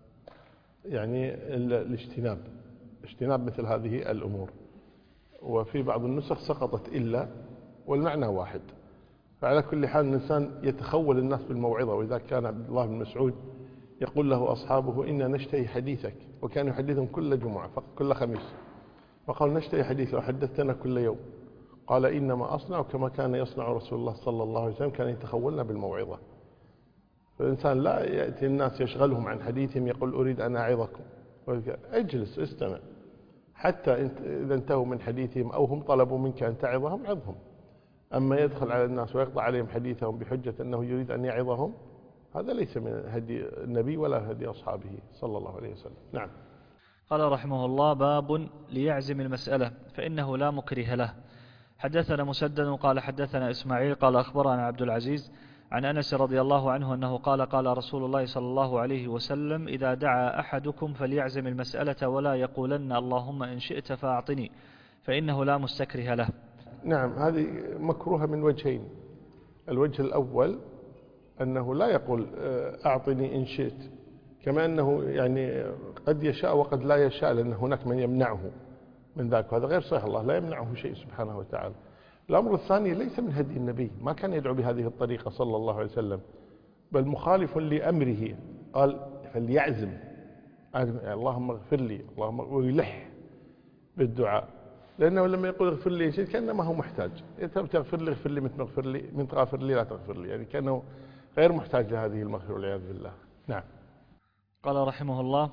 يعني الاجتناب، اجتناب مثل هذه الأمور. وفي بعض النسخ سقطت إلا والمعنى واحد. فعلى كل حال الإنسان يتخول الناس بالموعظة، وإذا كان عبد الله بن مسعود يقول له أصحابه إنا نشتهي حديثك، وكان يحدثهم كل جمعة كل خميس، فقال نشتهي حديثك وحدثتنا كل يوم، قال إنما أصنع كما كان يصنع رسول الله صلى الله عليه وسلم، كان يتخولنا بالموعظة. فالإنسان لا يأتي الناس يشغلهم عن حديثهم يقول أريد أن أعظكم، اجلس استمع، حتى إذا انتهوا من حديثهم أو هم طلبوا منك أن تعظهم عظهم. أما يدخل على الناس ويقطع عليهم حديثهم بحجة أنه يريد أن يعظهم، هذا ليس من هدي النبي ولا هدي أصحابه صلى الله عليه وسلم. نعم. قال رحمه الله باب ليعزم المسألة فإنه لا مكره له. حدثنا مسدد قال حدثنا إسماعيل قال أخبرنا عبد العزيز عن أنس رضي الله عنه أنه قال قال رسول الله صلى الله عليه وسلم إذا دعا أحدكم فليعزم المسألة ولا يقولن اللهم إن شئت فأعطني، فإنه لا مستكره له. نعم، هذه مكروهة من وجهين. الوجه الأول أنه لا يقول أعطني إن شئت، كما أنه يعني قد يشاء وقد لا يشاء، لأن هناك من يمنعه من ذاك، وهذا غير صحيح، الله لا يمنعه شيء سبحانه وتعالى. الأمر الثاني ليس من هدي النبي، ما كان يدعو بهذه الطريقة صلى الله عليه وسلم، بل مخالف لأمره، قال فليعزم اللهم اغفر لي اللهم ويلح بالدعاء، لأنه لما يقول اغفر لي شيء كأنما هو محتاج، تغفر لي اغفر لي مثل اغفر لي من تغفر لي لا تغفر لي، يعني كأنه غير محتاج لهذه المغفرة والعياذ بالله. نعم. قال رحمه الله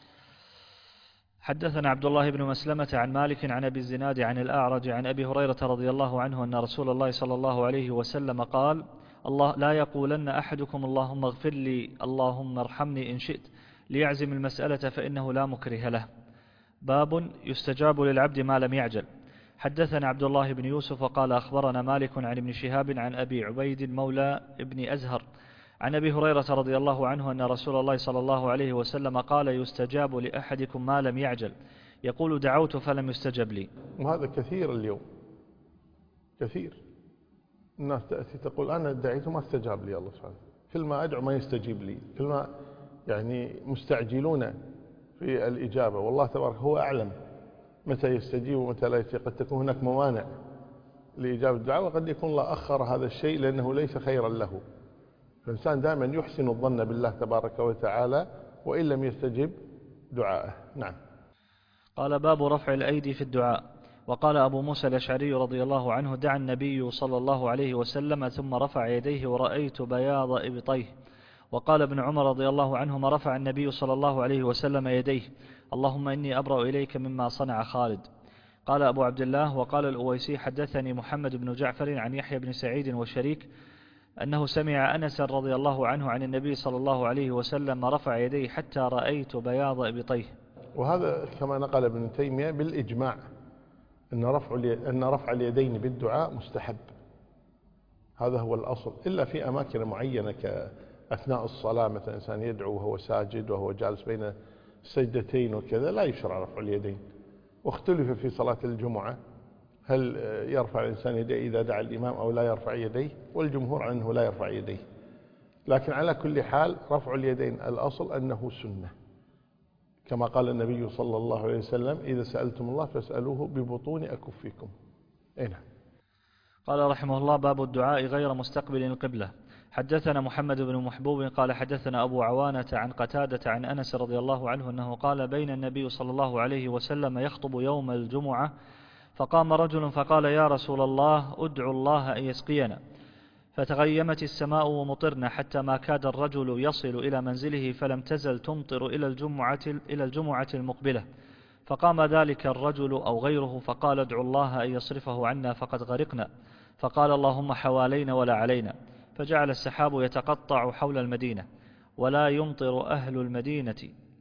حدثنا عبد الله بن مسلمة عن مالك عن أبي الزناد عن الأعرج عن أبي هريرة رضي الله عنه أن رسول الله صلى الله عليه وسلم قال الله لا يقولن أحدكم اللهم اغفر لي اللهم ارحمني إن شئت، ليعزم المسألة فإنه لا مكره له. باب يستجاب للعبد ما لم يعجل. حدثنا عبد الله بن يوسف قال أخبرنا مالك عن ابن شهاب عن أبي عبيد مولى ابن أزهر عن أبي هريرة رضي الله عنه أن رسول الله صلى الله عليه وسلم قال يستجاب لأحدكم ما لم يعجل، يقول دعوت فلم يستجب لي. وهذا كثير اليوم، كثير الناس تأتي تقول أنا دعيت ما استجاب لي الله سبحانه، كل ما أدعو ما يستجيب لي، كل ما يعني مستعجلون في الإجابة، والله تبارك هو أعلم متى يستجيب ومتى لا يستجيب. قد تكون هناك موانع لإجابة الدعاء، وقد يكون الله أخر هذا الشيء لأنه ليس خيرا له. الإنسان دائما يحسن الظن بالله تبارك وتعالى وإن لم يستجب دعاءه. نعم. قال باب رفع الأيدي في الدعاء. وقال أبو موسى الأشعري رضي الله عنه: دعا النبي صلى الله عليه وسلم ثم رفع يديه ورأيت بياض إبطيه. وقال ابن عمر رضي الله عنهما: رفع النبي صلى الله عليه وسلم يديه: اللهم إني أبرأ إليك مما صنع خالد. قال أبو عبد الله: وقال الأويسي: حدثني محمد بن جعفر عن يحيى بن سعيد وشريك أنه سمع أنس رضي الله عنه عن النبي صلى الله عليه وسلم رفع يديه حتى رأيت بياض إبطيه. وهذا كما نقل ابن تيمية بالإجماع أن رفع أن رفع اليدين بالدعاء مستحب، هذا هو الأصل، إلا في أماكن معينة كأثناء الصلاة، مثلا إنسان يدعو وهو ساجد وهو جالس بين السجدتين وكذا لا يشرع رفع اليدين. واختلف في صلاة الجمعة هل يرفع الإنسان يديه إذا دعا الإمام أو لا يرفع يديه، والجمهور عنه لا يرفع يديه. لكن على كل حال رفع اليدين الأصل أنه سنة، كما قال النبي صلى الله عليه وسلم: إذا سألتم الله فاسألوه ببطون أكفكم. أين؟ قال رحمه الله: باب الدعاء غير مستقبل القبلة. حدثنا محمد بن محبوب قال حدثنا أبو عوانة عن قتادة عن أنس رضي الله عنه أنه قال: بين النبي صلى الله عليه وسلم يخطب يوم الجمعة فقام رجل فقال: يا رسول الله ادعو الله أن يسقينا. فتغيمت السماء ومطرنا حتى ما كاد الرجل يصل إلى منزله فلم تزل تمطر إلى الجمعة, إلى الجمعة المقبلة. فقام ذلك الرجل أو غيره فقال: ادعو الله أن يصرفه عنا فقد غرقنا. فقال: اللهم حوالينا ولا علينا. فجعل السحاب يتقطع حول المدينة ولا يمطر أهل المدينة.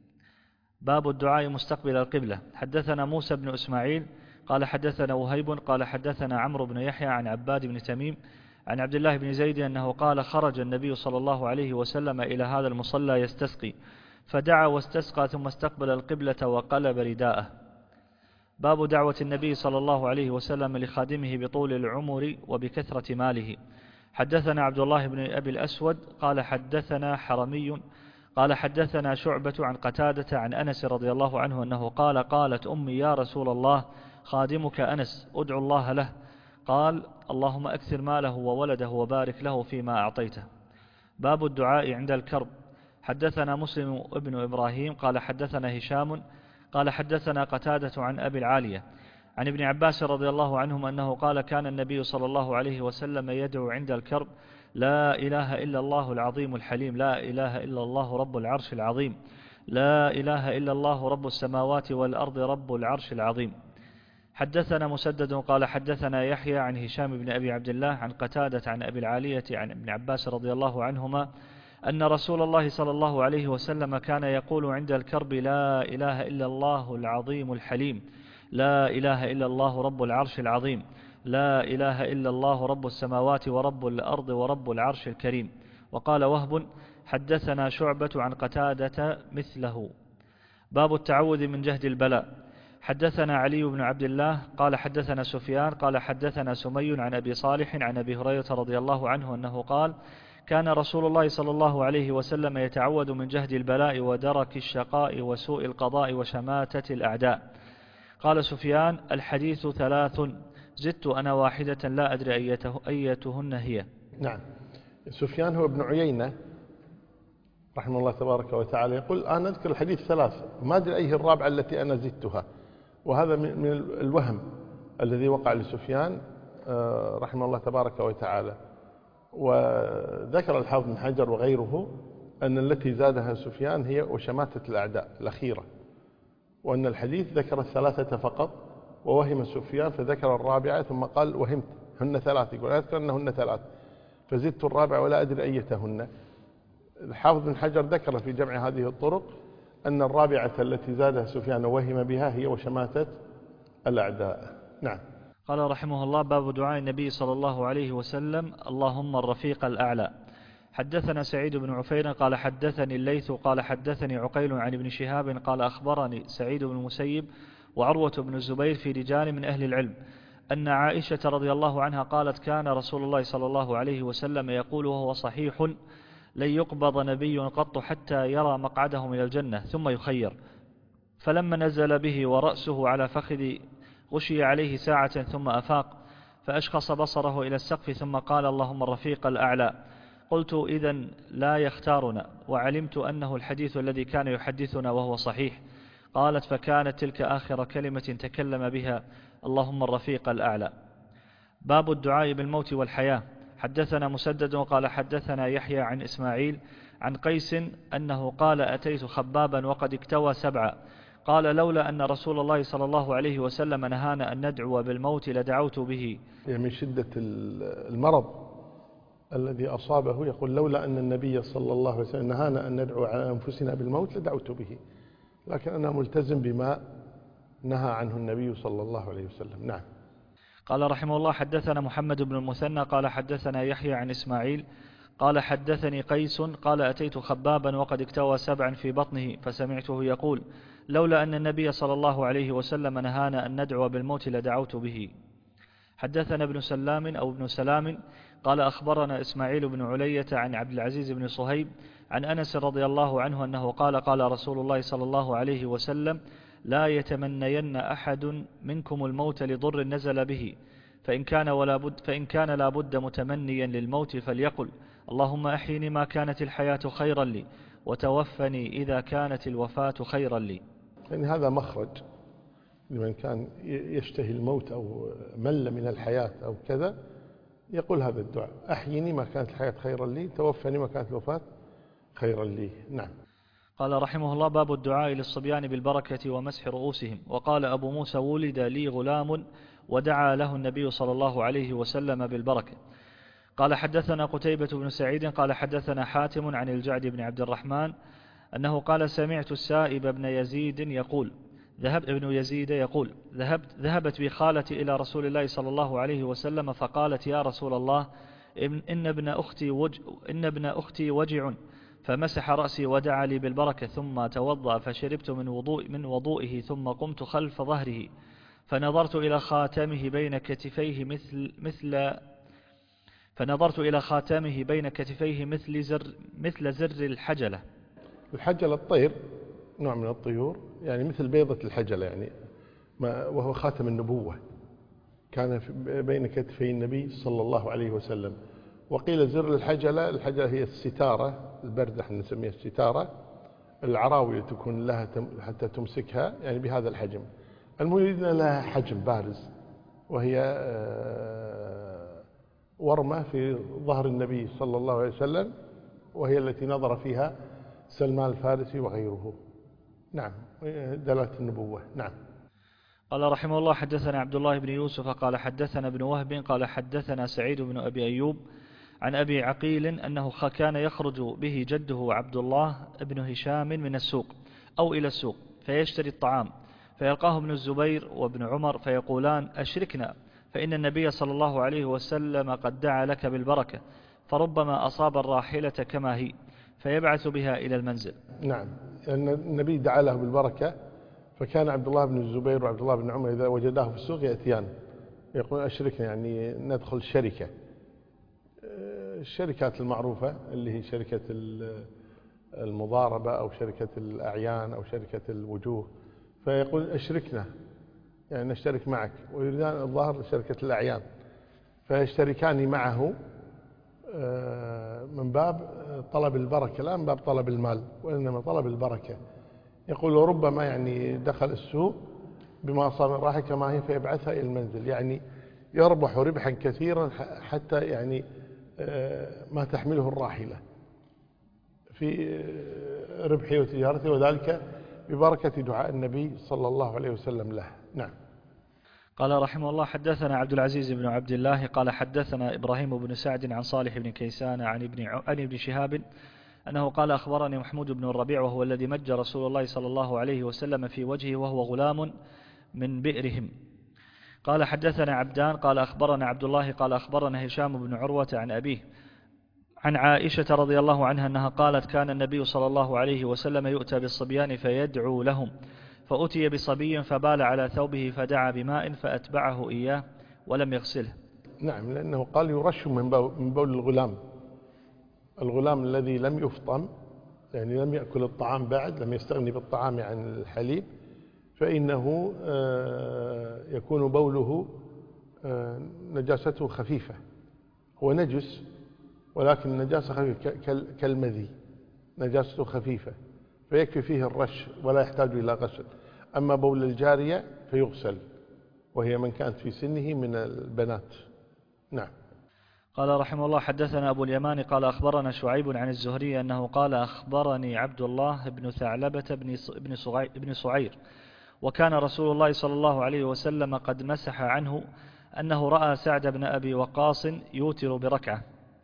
باب الدعاء مستقبل القبلة. حدثنا موسى بن إسماعيل قال حدثنا وهيب قال حدثنا عمرو بن يحيى عن عباد بن تميم عن عبد الله بن زيد أنه قال: خرج النبي صلى الله عليه وسلم إلى هذا المصلى يستسقي، فدعا واستسقى ثم استقبل القبلة وقلب رداءه. باب دعوة النبي صلى الله عليه وسلم لخادمه بطول العمر وبكثرة ماله. حدثنا عبد الله بن أبي الأسود قال حدثنا حرمي قال حدثنا شعبة عن قتادة عن أنس رضي الله عنه أنه قال: قالت أمي: يا رسول الله خادمك أنس ادعو الله له. قال: اللهم أكثر ماله وولده وبارك له فيما أعطيته. باب الدعاء عند الكرب. حدثنا مسلم ابن إبراهيم قال حدثنا هشام قال حدثنا قتادة عن أبي العالية عن ابن عباس رضي الله عنهم أنه قال: كان النبي صلى الله عليه وسلم يدعو عند الكرب: لا إله إلا الله العظيم الحليم، لا إله إلا الله رب العرش العظيم، لا إله إلا الله رب السماوات والأرض رب العرش العظيم. حدثنا مسدد قال حدثنا يحيى عن هشام بن أبي عبد الله عن قتادة عن أبي العالية عن ابن عباس رضي الله عنهما أن رسول الله صلى الله عليه وسلم كان يقول عند الكرب: لا إله إلا الله العظيم الحليم، لا إله إلا الله رب العرش العظيم، لا إله إلا الله رب السماوات ورب الأرض ورب العرش الكريم. وقال وهب: حدثنا شعبة عن قتادة مثله. باب التعوذ من جهد البلاء. حدثنا علي بن عبد الله قال حدثنا سفيان قال حدثنا سمي عن أبي صالح عن أبي هريرة رضي الله عنه أنه قال: كان رسول الله صلى الله عليه وسلم يتعوذ من جهد البلاء ودرك الشقاء وسوء القضاء وشماتة الأعداء. قال سفيان: الحديث ثلاث، زدت أنا واحدة لا أدري أيته أيتهن هي. نعم. سفيان هو ابن عيينة رحمه الله تبارك وتعالى يقول: أنا أذكر الحديث ثلاث ما أدري أيه الرابعة التي أنا زدتها. وهذا من الوهم الذي وقع لسفيان رحمه الله تبارك وتعالى. وذكر الحافظ بن حجر وغيره أن التي زادها سفيان هي وشماتة الأعداء الأخيرة، وأن الحديث ذكر الثلاثة فقط، ووهم سفيان فذكر الرابعة ثم قال: وهمت هن ثلاث، يقول أذكر أنهن ثلاث فزدت الرابعة ولا أدري أيتهن. الحافظ بن حجر ذكر في جمع هذه الطرق أن الرابعة التي زادها سفيان ووهم بها هي وشماتة الأعداء. نعم. قال رحمه الله: باب دعاء النبي صلى الله عليه وسلم: اللهم الرفيق الأعلى. حدثنا سعيد بن عفير قال حدثني الليث قال حدثني عقيل عن ابن شهاب قال أخبرني سعيد بن المسيب وعروة بن الزبير في رجال من أهل العلم أن عائشة رضي الله عنها قالت: كان رسول الله صلى الله عليه وسلم يقول وهو صحيح: لن يقبض نبي قط حتى يرى مقعده من الجنة ثم يخير. فلما نزل به ورأسه على فخذ غشي عليه ساعة ثم أفاق فأشخص بصره إلى السقف ثم قال: اللهم الرفيق الأعلى. قلت: إذن لا يختارنا، وعلمت أنه الحديث الذي كان يحدثنا وهو صحيح. قالت فكانت تلك آخر كلمة تكلم بها اللهم الرفيق الأعلى. باب الدعاء بالموت والحياة. حدثنا مسدد قال حدثنا يحيى عن إسماعيل عن قيس أنه قال أتيت خبابا وقد اكتوى سبعا قال لولا أن رسول الله صلى الله عليه وسلم نهانا أن ندعو بالموت لدعوت به. يعني من شدة المرض الذي أصابه يقول لولا أن النبي صلى الله عليه وسلم نهانا أن ندعو على أنفسنا بالموت لدعوت به، لكن أنا ملتزم بما نهى عنه النبي صلى الله عليه وسلم. نعم. قال رحمه الله حدثنا محمد بن المثنى قال حدثنا يحيى عن إسماعيل قال حدثني قيس قال أتيت خبابا وقد اكتوى سبعا في بطنه فسمعته يقول لولا أن النبي صلى الله عليه وسلم نهانا أن ندعو بالموت لدعوت به. حدثنا ابن سلام أو ابن سلام قال أخبرنا إسماعيل بن علية عن عبد العزيز بن صهيب عن أنس رضي الله عنه أنه قال قال رسول الله صلى الله عليه وسلم لا يتمنين أحد منكم الموت لضر نزل به فإن كان, ولا بد فإن كان لا بد متمنيا للموت فليقل اللهم أحيني ما كانت الحياة خيرا لي وتوفني إذا كانت الوفاة خيرا لي. يعني هذا مخرج لمن كان يشتهي الموت أو مل من الحياة أو كذا، يقول هذا الدعاء أحيني ما كانت الحياة خيرا لي توفني ما كانت الوفاة خيرا لي. نعم. قال رحمه الله باب الدعاء للصبيان بالبركة ومسح رؤوسهم. وقال أبو موسى ولد لي غلام ودعا له النبي صلى الله عليه وسلم بالبركة. قال حدثنا قتيبة بن سعيد قال حدثنا حاتم عن الجعد بن عبد الرحمن أنه قال سمعت السائب بن يزيد يقول ذهب ابن يزيد يقول ذهبت ذهبت بخالتي إلى رسول الله صلى الله عليه وسلم فقالت يا رسول الله إن ابن أختي وج إن ابن أختي وجع فمسح رأسي ودعا لي بالبركة ثم توضأ فشربت من وضوء من وضوئه ثم قمت خلف ظهره فنظرت إلى خاتمه بين كتفيه مثل مثل فنظرت إلى خاتمه بين كتفيه مثل زر مثل زر الحجلة. الحجلة الطير نوع من الطيور يعني مثل بيضة الحجلة يعني ما وهو خاتم النبوة كان بين كتفي النبي صلى الله عليه وسلم. وقيل زر الحجلة، الحجلة هي الستارة البردة احنا نسميها الستارة العراوية تكون لها حتى تمسكها يعني بهذا الحجم. المريد لها حجم بارز وهي ورمة في ظهر النبي صلى الله عليه وسلم وهي التي نظر فيها سلمان الفارسي وغيره. نعم دلالة النبوة. نعم. قال رحمه الله حدثنا عبد الله بن يوسف قال حدثنا ابن وهب قال حدثنا سعيد بن أبي أيوب عن أبي عقيل أنه كان يخرج به جده عبد الله بن هشام من السوق أو إلى السوق فيشتري الطعام فيلقاه ابن الزبير وابن عمر فيقولان أشركنا فإن النبي صلى الله عليه وسلم قد دعا لك بالبركة فربما أصاب الراحلة كما هي فيبعث بها إلى المنزل. نعم لأن النبي دعا له بالبركة فكان عبد الله بن الزبير وعبد الله بن عمر إذا وجداه في السوق يأتيان يقول أشركنا يعني ندخل شركة الشركات المعروفة اللي هي شركة المضاربة أو شركة الأعيان أو شركة الوجوه فيقول أشركنا يعني نشترك معك ويريدان الظاهر شركة الأعيان فيشتركان معه من باب طلب البركة لا من باب طلب المال وإنما طلب البركة. يقول وربما يعني دخل السوق بما أصاب الراحة كما هي فيبعثها إلى المنزل يعني يربح ربحا كثيرا حتى يعني ما تحمله الراحلة في ربحه وتجارته وذلك ببركة دعاء النبي صلى الله عليه وسلم له. نعم. قال رحمه الله حدثنا عبد العزيز بن عبد الله قال حدثنا إبراهيم بن سعد عن صالح بن كيسان عن ابن عن ابن شهاب أنه قال أخبرني محمود بن الربيع وهو الذي مج رسول الله صلى الله عليه وسلم في وجهه وهو غلام من بئرهم. قال حدثنا عبدان قال أخبرنا عبد الله قال أخبرنا هشام بن عروة عن أبيه عن عائشة رضي الله عنها أنها قالت كان النبي صلى الله عليه وسلم يؤتى بالصبيان فيدعو لهم فأتي بصبي فبال على ثوبه فدعا بماء فأتبعه إياه ولم يغسله. نعم لأنه قال يرش من بول الغلام الغلام الذي لم يفطم يعني لم يأكل الطعام بعد لم يستغني بالطعام عن الحليب فإنه يكون بوله نجاسته خفيفة هو نجس ولكن النجاسة خفيفة كالمذي نجاسته خفيفة فيكفي فيه الرش ولا يحتاج إلى غسل. أما بول الجارية فيغسل، وهي من كانت في سنه من البنات. نعم. قال رحمه الله حدثنا أبو اليمان قال أخبرنا شعيب عن الزهري أنه قال أخبرني عبد الله بن ثعلبة بن صعير وكان رسول الله صلى الله عليه وسلم قد مسح عنه أنه رأى سعد بن أبي وقاص يوتر بركعة.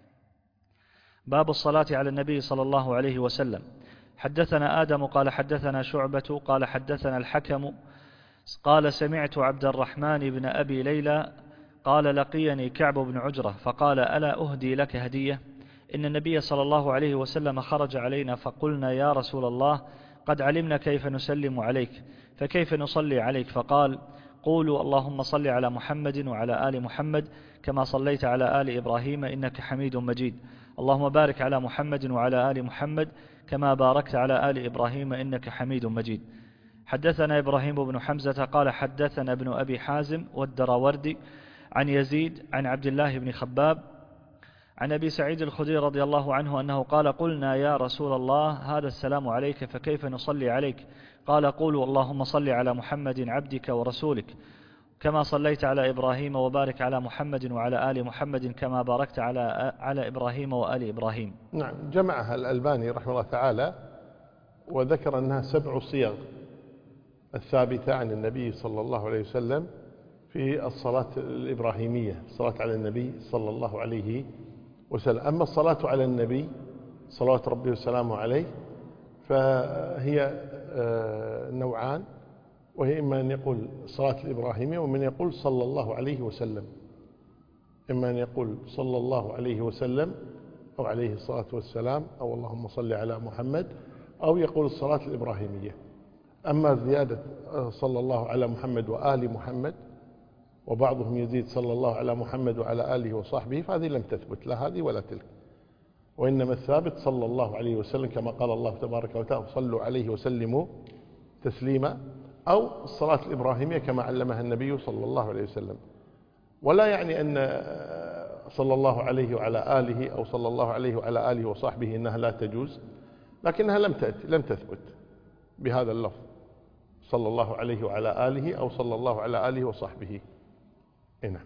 باب الصلاة على النبي صلى الله عليه وسلم. حدثنا آدم قال حدثنا شعبة قال حدثنا الحكم قال سمعت عبد الرحمن بن أبي ليلى قال لقيني كعب بن عجرة فقال ألا أهدي لك هدية؟ إن النبي صلى الله عليه وسلم خرج علينا فقلنا يا رسول الله قد علمنا كيف نسلم عليك فكيف نصلي عليك؟ فقال قولوا اللهم صل على محمد وعلى آل محمد كما صليت على آل إبراهيم إنك حميد مجيد، اللهم بارك على محمد وعلى آل محمد كما باركت على آل إبراهيم إنك حميد مجيد. حدثنا إبراهيم بن حمزة قال حدثنا ابن أبي حازم والدراوردي عن يزيد عن عبد الله بن خباب عن أبي سعيد الخدري رضي الله عنه أنه قال قلنا يا رسول الله هذا السلام عليك فكيف نصلي عليك؟ قال قولوا اللهم صل على محمد عبدك ورسولك كما صليت على إبراهيم وبارك على محمد وعلى آل محمد كما باركت على على إبراهيم وآل إبراهيم. نعم، جمعها الألباني رحمه الله تعالى وذكر أنها سبع صيغ الثابتة عن النبي صلى الله عليه وسلم في الصلاة الإبراهيمية، الصلاة على النبي صلى الله عليه وسلم. أما الصلاة على النبي صلوات ربي وسلامه عليه فهي نوعان، وهي إما أن يقول الصلاة الإبراهيمية ومن يقول صلى الله عليه وسلم، إما أن يقول صلى الله عليه وسلم أو عليه الصلاة والسلام أو اللهم صل على محمد، أو يقول الصلاة الإبراهيمية. أما زيادة صلى الله على محمد وآل محمد، وبعضهم يزيد صلى الله على محمد وعلى آله وصحبه، فهذه لم تثبت لا هذه ولا تلك، وإنما الثابت صلى الله عليه وسلم كما قال الله تبارك وتعالى صلوا عليه وسلموا تسليما، أو الصلاة الإبراهيمية كما علمها النبي صلى الله عليه وسلم. ولا يعني أن صلى الله عليه وعلى آله أو صلى الله عليه وعلى آله وصحبه إنها لا تجوز، لكنها لم تأتي لم تثبت بهذا اللفظ صلى الله عليه وعلى آله أو صلى الله على آله وصحبه. هنا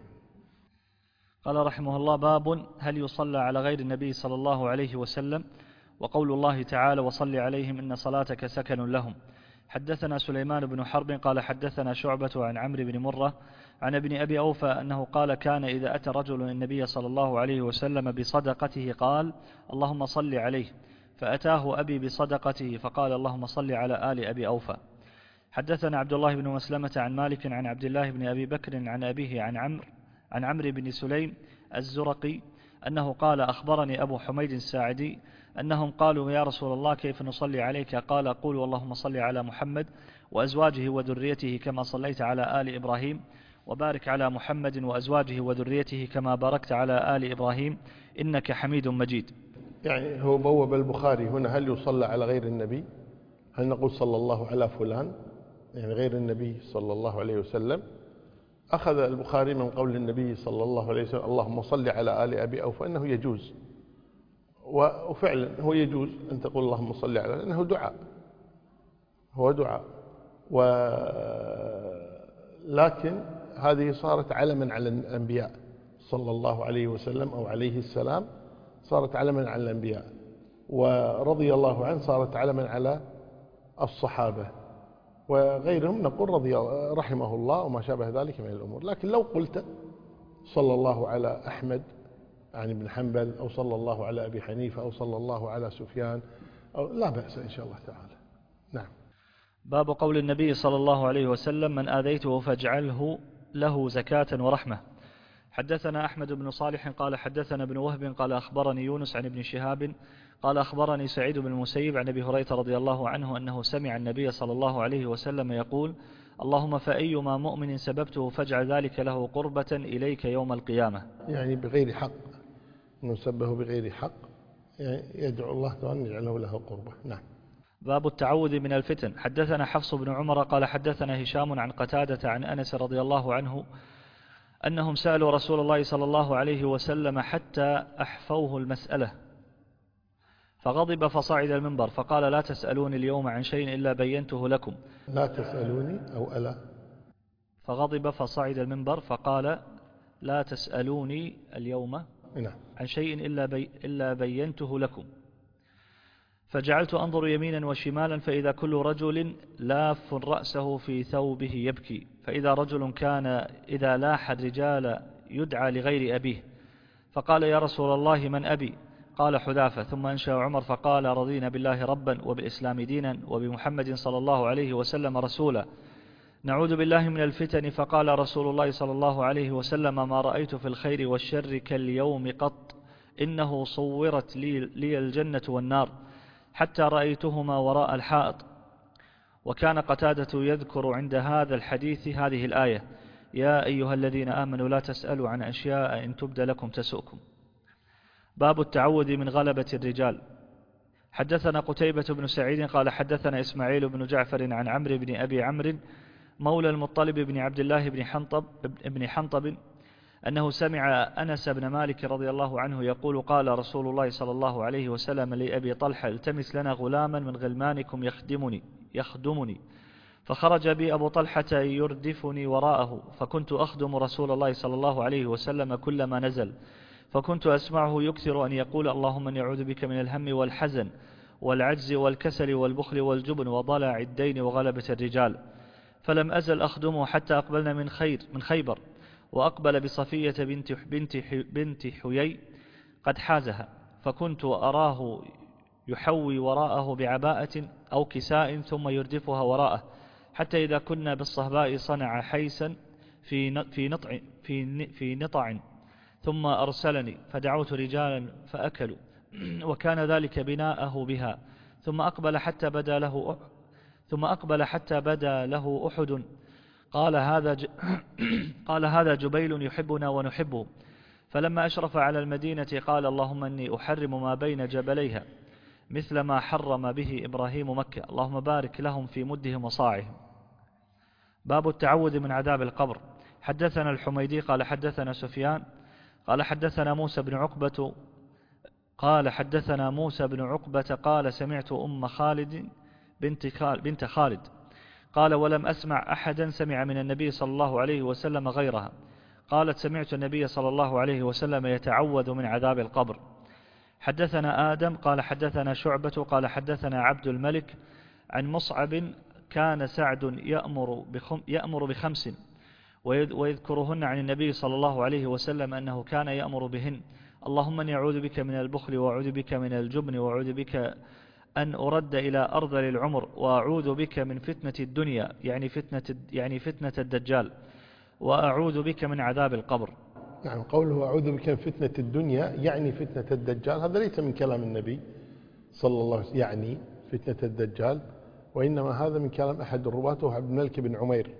قال رحمه الله باب هل يصلى على غير النبي صلى الله عليه وسلم؟ وقول الله تعالى وصل عليهم إن صلاتك سكن لهم. حدثنا سليمان بن حرب قال حدثنا شعبة عن عمرو بن مرة عن ابن أبي أوفى أنه قال كان إذا أتى رجل النبي صلى الله عليه وسلم بصدقته قال اللهم صل عليه، فأتاه أبي بصدقته فقال اللهم صل على آل أبي أوفى. حدثنا عبد الله بن مسلمة عن مالك عن عبد الله بن أبي بكر عن أبيه عن عمرو عن عمرو بن سليم الزرقي أنه قال أخبرني أبو حميد الساعدي أنهم قالوا يا رسول الله كيف نصلي عليك؟ قال قولوا اللهم صل على محمد وأزواجه وذريته كما صليت على آل إبراهيم وبارك على محمد وأزواجه وذريته كما باركت على آل إبراهيم إنك حميد مجيد. يعني هو بوب البخاري هنا هل يصلى على غير النبي؟ هل نقول صلى الله على فلان يعني غير النبي صلى الله عليه وسلم؟ أخذ البخاري من قول النبي صلى الله عليه وسلم اللهم صل على آل أبي أوفى أنه يجوز، وفعلا هو يجوز أن تقول اللهم صل على، لأنه دعاء، هو دعاء، ولكن هذه صارت علما على الأنبياء صلى الله عليه وسلم أو عليه السلام، صارت علما على الأنبياء، ورضي الله عنه صارت علما على الصحابة وغيرهم نقول رضي رحمه الله وما شابه ذلك من الأمور. لكن لو قلت صلى الله على أحمد عن ابن حنبل أو صلى الله على أبي حنيفة أو صلى الله على سفيان أو لا بأس إن شاء الله تعالى. نعم. باب قول النبي صلى الله عليه وسلم من آذيته فاجعله له زكاة ورحمة. حدثنا أحمد بن صالح قال حدثنا ابن وهب قال أخبرني يونس عن ابن شهاب قال أخبرني سعيد بن المسيب عن أبي هريرة رضي الله عنه أنه سمع النبي صلى الله عليه وسلم يقول اللهم فأيما مؤمن سببته فاجعل ذلك له قربة إليك يوم القيامة. يعني بغير حق، نسبه بغير حق، يعني يدعو الله أن يجعله له قربة. نعم. باب التعوذ من الفتن. حدثنا حفص بن عمر قال حدثنا هشام عن قتادة عن أنس رضي الله عنه أنهم سألوا رسول الله صلى الله عليه وسلم حتى أحفوه المسألة فغضب فصعد المنبر فقال لا تسألوني اليوم عن شيء إلا بينته لكم. لا تسألوني أو ألا. فغضب فصعد المنبر فقال لا تسألوني اليوم عن شيء إلا, بي إلا بينته لكم. فجعلت أنظر يمينا وشمالا فإذا كل رجل لاف رأسه في ثوبه يبكي، فإذا رجل كان إذا لاح الرجال يدعى لغير أبيه، فقال يا رسول الله من أبي؟ قال حذافة. ثم أنشأ عمر فقال رضينا بالله ربا وبالإسلام دينا وبمحمد صلى الله عليه وسلم رسولا نعوذ بالله من الفتن. فقال رسول الله صلى الله عليه وسلم ما رأيت في الخير والشر كاليوم قط، إنه صورت لي, لي الجنة والنار حتى رأيتهما وراء الحائط. وكان قتادة يذكر عند هذا الحديث هذه الآية يا أيها الذين آمنوا لا تسألوا عن أشياء إن تبد لكم تسؤكم. باب التعوذ من غلبة الرجال. حدثنا قتيبة بن سعيد قال حدثنا إسماعيل بن جعفر عن عمرو بن أبي عمرو مولى المطلب بن عبد الله بن حنطب, بن حنطب أنه سمع أنس بن مالك رضي الله عنه يقول قال رسول الله صلى الله عليه وسلم لأبي طلحة التمس لنا غلاما من غلمانكم يخدمني, يخدمني فخرج بي أبو طلحة يردفني وراءه، فكنت أخدم رسول الله صلى الله عليه وسلم كلما نزل، فكنت أسمعه يكثر أن يقول اللهم إني أعوذ بك من الهم والحزن والعجز والكسل والبخل والجبن وضلع الدين وغلبة الرجال. فلم أزل أخدمه حتى أقبلنا من خير من خيبر، وأقبل بصفية بنت, بنت, بنت حيي قد حازها، فكنت أراه يحوي وراءه بعباءة أو كساء ثم يردفها وراءه، حتى إذا كنا بالصهباء صنع حيسا في في نطع في في نطع ثم أرسلني فدعوت رجالا فأكلوا وكان ذلك بناءه بها، ثم أقبل حتى بدا له ثم أقبل حتى بدا له أحد قال هذا ج... قال هذا جبيل يحبنا ونحبه. فلما أشرف على المدينة قال اللهم إني أحرم ما بين جبليها مثل ما حرم به إبراهيم مكة، اللهم بارك لهم في مدهم وصاعهم. باب التعوذ من عذاب القبر. حدثنا الحميدي قال حدثنا سفيان قال حدثنا موسى بن عقبة قال حدثنا موسى بن عقبة قال سمعت أم خالد بنت خالد قال ولم أسمع أحدا سمع من النبي صلى الله عليه وسلم غيرها، قالت سمعت النبي صلى الله عليه وسلم يتعوذ من عذاب القبر. حدثنا آدم قال حدثنا شعبة قال حدثنا عبد الملك عن مصعب كان سعد يأمر, بخم يأمر بخمس ويذكرهن عن النبي صلى الله عليه وسلم أنه كان يأمر بهن، اللهم أني أعوذ بك من البخل وأعوذ بك من الجبن وأعوذ بك أن أرد إلى أرذل العمر وأعوذ بك من فتنة الدنيا يعني فتنة, يعني فتنة الدجال وأعوذ بك من عذاب القبر. نعم، قوله أعوذ بك من فتنة الدنيا يعني فتنة الدجال، هذا ليس من كلام النبي صلى الله عليه وسلم يعني فتنة الدجال، وإنما هذا من كلام أحد الرواة وهو عبد الملك بن عمير.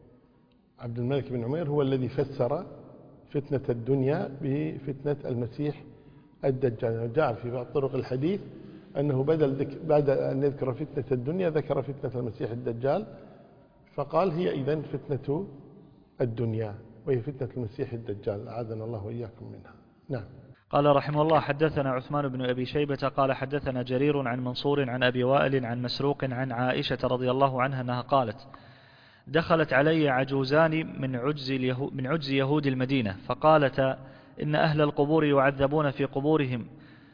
عبد الملك بن عمير هو الذي فسر فتنة الدنيا بفتنة المسيح الدجال. جاء في بعض طرق الحديث أنه بدل بعد أن يذكر فتنة الدنيا ذكر فتنة المسيح الدجال، فقال هي إذن فتنة الدنيا وهي فتنة المسيح الدجال، أعاذنا الله وإياكم منها. نعم. قال رحمه الله حدثنا عثمان بن أبي شيبة قال حدثنا جرير عن منصور عن أبي وائل عن مسروق عن عائشة رضي الله عنها أنها قالت دخلت علي عجوزان من عجز, اليهو من عجز يهود المدينة فقالتا إن أهل القبور يعذبون في قبورهم،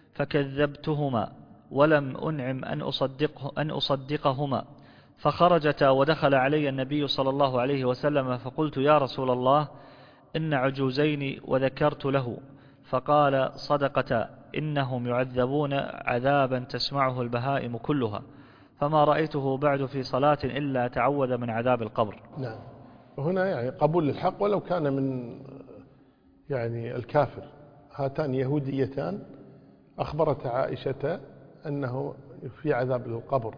فكذبتهما ولم أنعم أن, أصدقه أن أصدقهما، فخرجتا ودخل علي النبي صلى الله عليه وسلم فقلت يا رسول الله إن عجوزين وذكرت له، فقال صدقتا إنهم يعذبون عذابا تسمعه البهائم كلها، فما رأيته بعد في صلاة إلا تعوذ من عذاب القبر. نعم، وهنا يعني قبول الحق ولو كان من يعني الكافر. هاتان يهوديتان أخبرت عائشة أنه في عذاب القبر،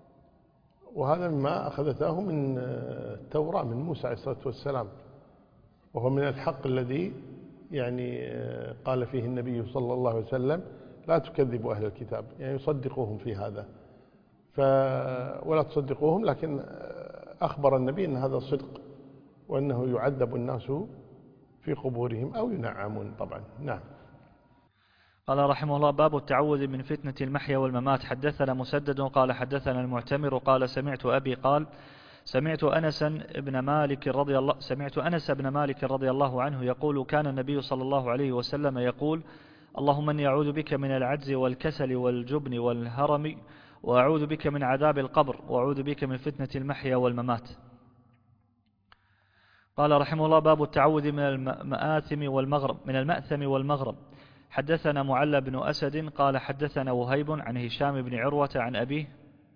وهذا مما أخذته من التوراة من موسى عليه الصلاة والسلام، وهو من الحق الذي يعني قال فيه النبي صلى الله عليه وسلم لا تكذبوا أهل الكتاب، يعني يصدقوهم في هذا، ف ولا تصدقوهم، لكن أخبر النبي أن هذا صدق وأنه يعذب الناس في قبورهم أو ينعمون طبعا. نعم. قال رحمه الله: باب التعوذ من فتنة المحيا والممات. حدثنا مسدد قال حدثنا المعتمر قال سمعت أبي قال سمعت أنس بن مالك رضي الله سمعت أنس بن مالك رضي الله عنه يقول: كان النبي صلى الله عليه وسلم يقول: اللهم إني أعوذ بك من العجز والكسل والجبن والهرم، وأعوذ بك من عذاب القبر، وأعوذ بك من فتنة المحيا والممات. قال رحمه الله: باب التعوذ من المآثم والمغرب من المأثم والمغرب. حدثنا معلى بن أسد قال حدثنا وهيب عن هشام بن عروة عن أبيه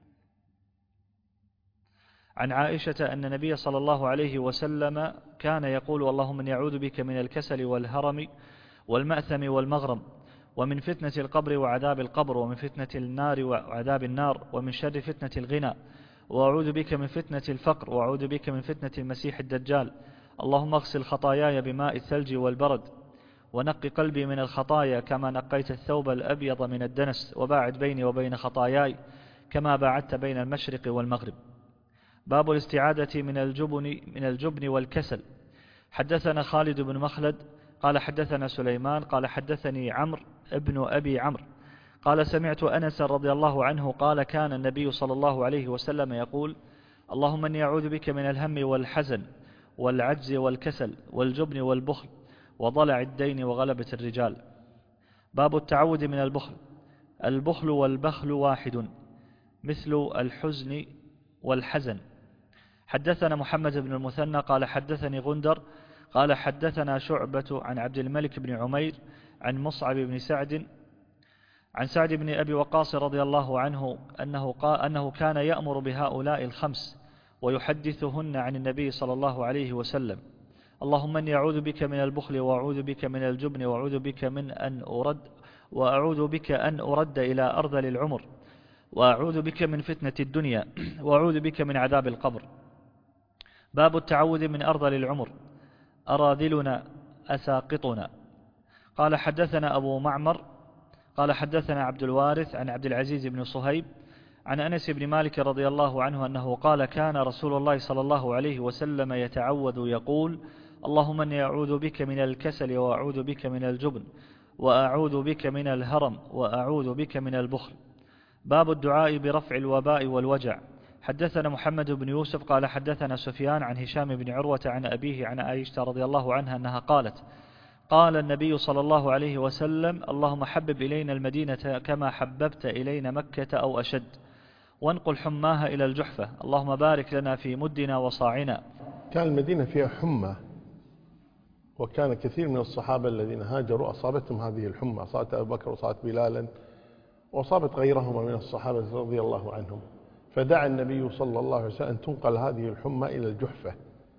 عن عائشة أن النبي صلى الله عليه وسلم كان يقول: اللهم إني أعوذ بك من الكسل والهرم والمأثم والمغرب، ومن فتنة القبر وعذاب القبر، ومن فتنة النار وعذاب النار، ومن شر فتنة الغنى، وأعوذ بك من فتنة الفقر، وأعوذ بك من فتنة المسيح الدجال. اللهم اغسل خطاياي بماء الثلج والبرد، ونق قلبي من الخطايا كما نقيت الثوب الأبيض من الدنس، وباعد بيني وبين خطاياي كما باعدت بين المشرق والمغرب. باب الاستعادة من الجبن من الجبن والكسل. حدثنا خالد بن مخلد قال حدثنا سليمان قال حدثني عمرو ابن أبي عمرو قال سمعت أنس رضي الله عنه قال: كان النبي صلى الله عليه وسلم يقول: اللهم إني أعوذ بك من الهم والحزن والعجز والكسل والجبن والبخل وضلع الدين وغلبة الرجال. باب التعوذ من البخل. البخل والبخل واحد، مثل الحزن والحزن. حدثنا محمد بن المثنى قال حدثني غندر قال حدثنا شعبة عن عبد الملك بن عمير عن مصعب بن سعد عن سعد بن أبي وقاص رضي الله عنه أنه, قال أنه كان يأمر بهؤلاء الخمس ويحدثهن عن النبي صلى الله عليه وسلم: اللهم إني أعوذ بك من البخل، وأعوذ بك من الجبن، وأعوذ بك من أن أرد وأعوذ بك أن أرد إلى أرذل العمر، وأعوذ بك من فتنة الدنيا، وأعوذ بك من عذاب القبر. باب التعوذ من أرذل العمر. أراذلنا أساقطنا. قال حدثنا أبو معمر قال حدثنا عبد الوارث عن عبد العزيز بن صهيب عن أنس بن مالك رضي الله عنه أنه قال: كان رسول الله صلى الله عليه وسلم يتعوذ يقول: اللهم إني أعوذ بك من الكسل، وأعوذ بك من الجبن، وأعوذ بك من الهرم، وأعوذ بك من البخل. باب الدعاء برفع الوباء والوجع. حدثنا محمد بن يوسف قال حدثنا سفيان عن هشام بن عروة عن أبيه عن عائشة رضي الله عنها أنها قالت: قال النبي صلى الله عليه وسلم: اللهم حبب إلينا المدينة كما حببت إلينا مكة أو أشد، وانقل حماها إلى الجحفة، اللهم بارك لنا في مدنا وصاعنا. كان المدينة فيها حمى، وكان كثير من الصحابة الذين هاجروا أصابتهم هذه الحمى، أصابت أبو بكر وأصابت بلالا وأصابت غيرهما من الصحابة رضي الله عنهم، فدعا النبي صلى الله عليه وسلم أن تنقل هذه الحمى إلى الجحفة،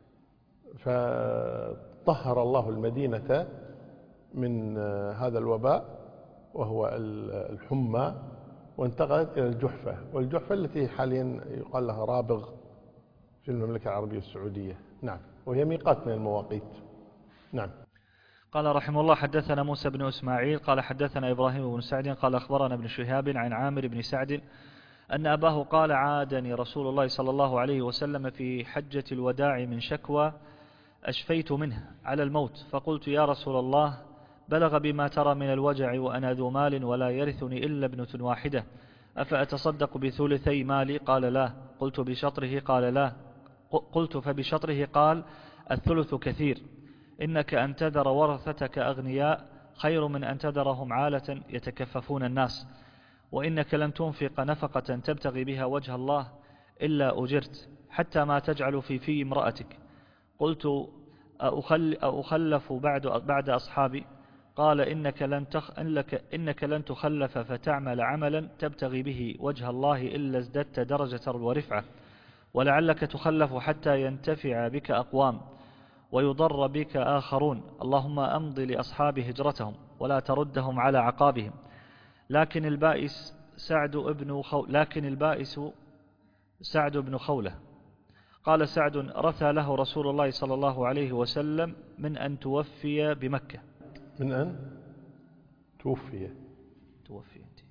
فطهر الله المدينة من هذا الوباء وهو الحمى، وانتقلت إلى الجحفة، والجحفة التي حاليا يقال لها رابغ في المملكة العربية السعودية. نعم، وهي ميقات من المواقيت. نعم. قال رحمه الله: حدثنا موسى بن إسماعيل قال حدثنا إبراهيم بن سعد قال أخبرنا ابن شهاب عن عامر بن سعد أن أباه قال: عادني رسول الله صلى الله عليه وسلم في حجة الوداع من شكوى أشفيت منه على الموت، فقلت: يا رسول الله، بلغ بما ترى من الوجع وأنا ذو مال ولا يرثني إلا ابنة واحدة، أفأتصدق بثلثي مالي؟ قال: لا. قلت: بشطره؟ قال: لا. قلت: فبشطره؟ قال: الثلث كثير، إنك أن تذر ورثتك أغنياء خير من أن تذرهم عالة يتكففون الناس، وإنك لن تنفق نفقة تبتغي بها وجه الله إلا أجرت، حتى ما تجعل في في امرأتك. قلت: أخل أخلف بعد بعد أصحابي؟ قال: إنك لن تخ إنك إنك لن تخلف فتعمل عملا تبتغي به وجه الله إلا ازددت درجة ورفعة، ولعلك تخلف حتى ينتفع بك أقوام ويضر بك آخرون، اللهم أمض لأصحاب هجرتهم ولا تردهم على عقابهم. لكن البائس سعد ابن خو لكن البائس سعد بن خولة. قال سعد: رثى له رسول الله صلى الله عليه وسلم من أن توفي بمكة. من أن توفي توفي أنت.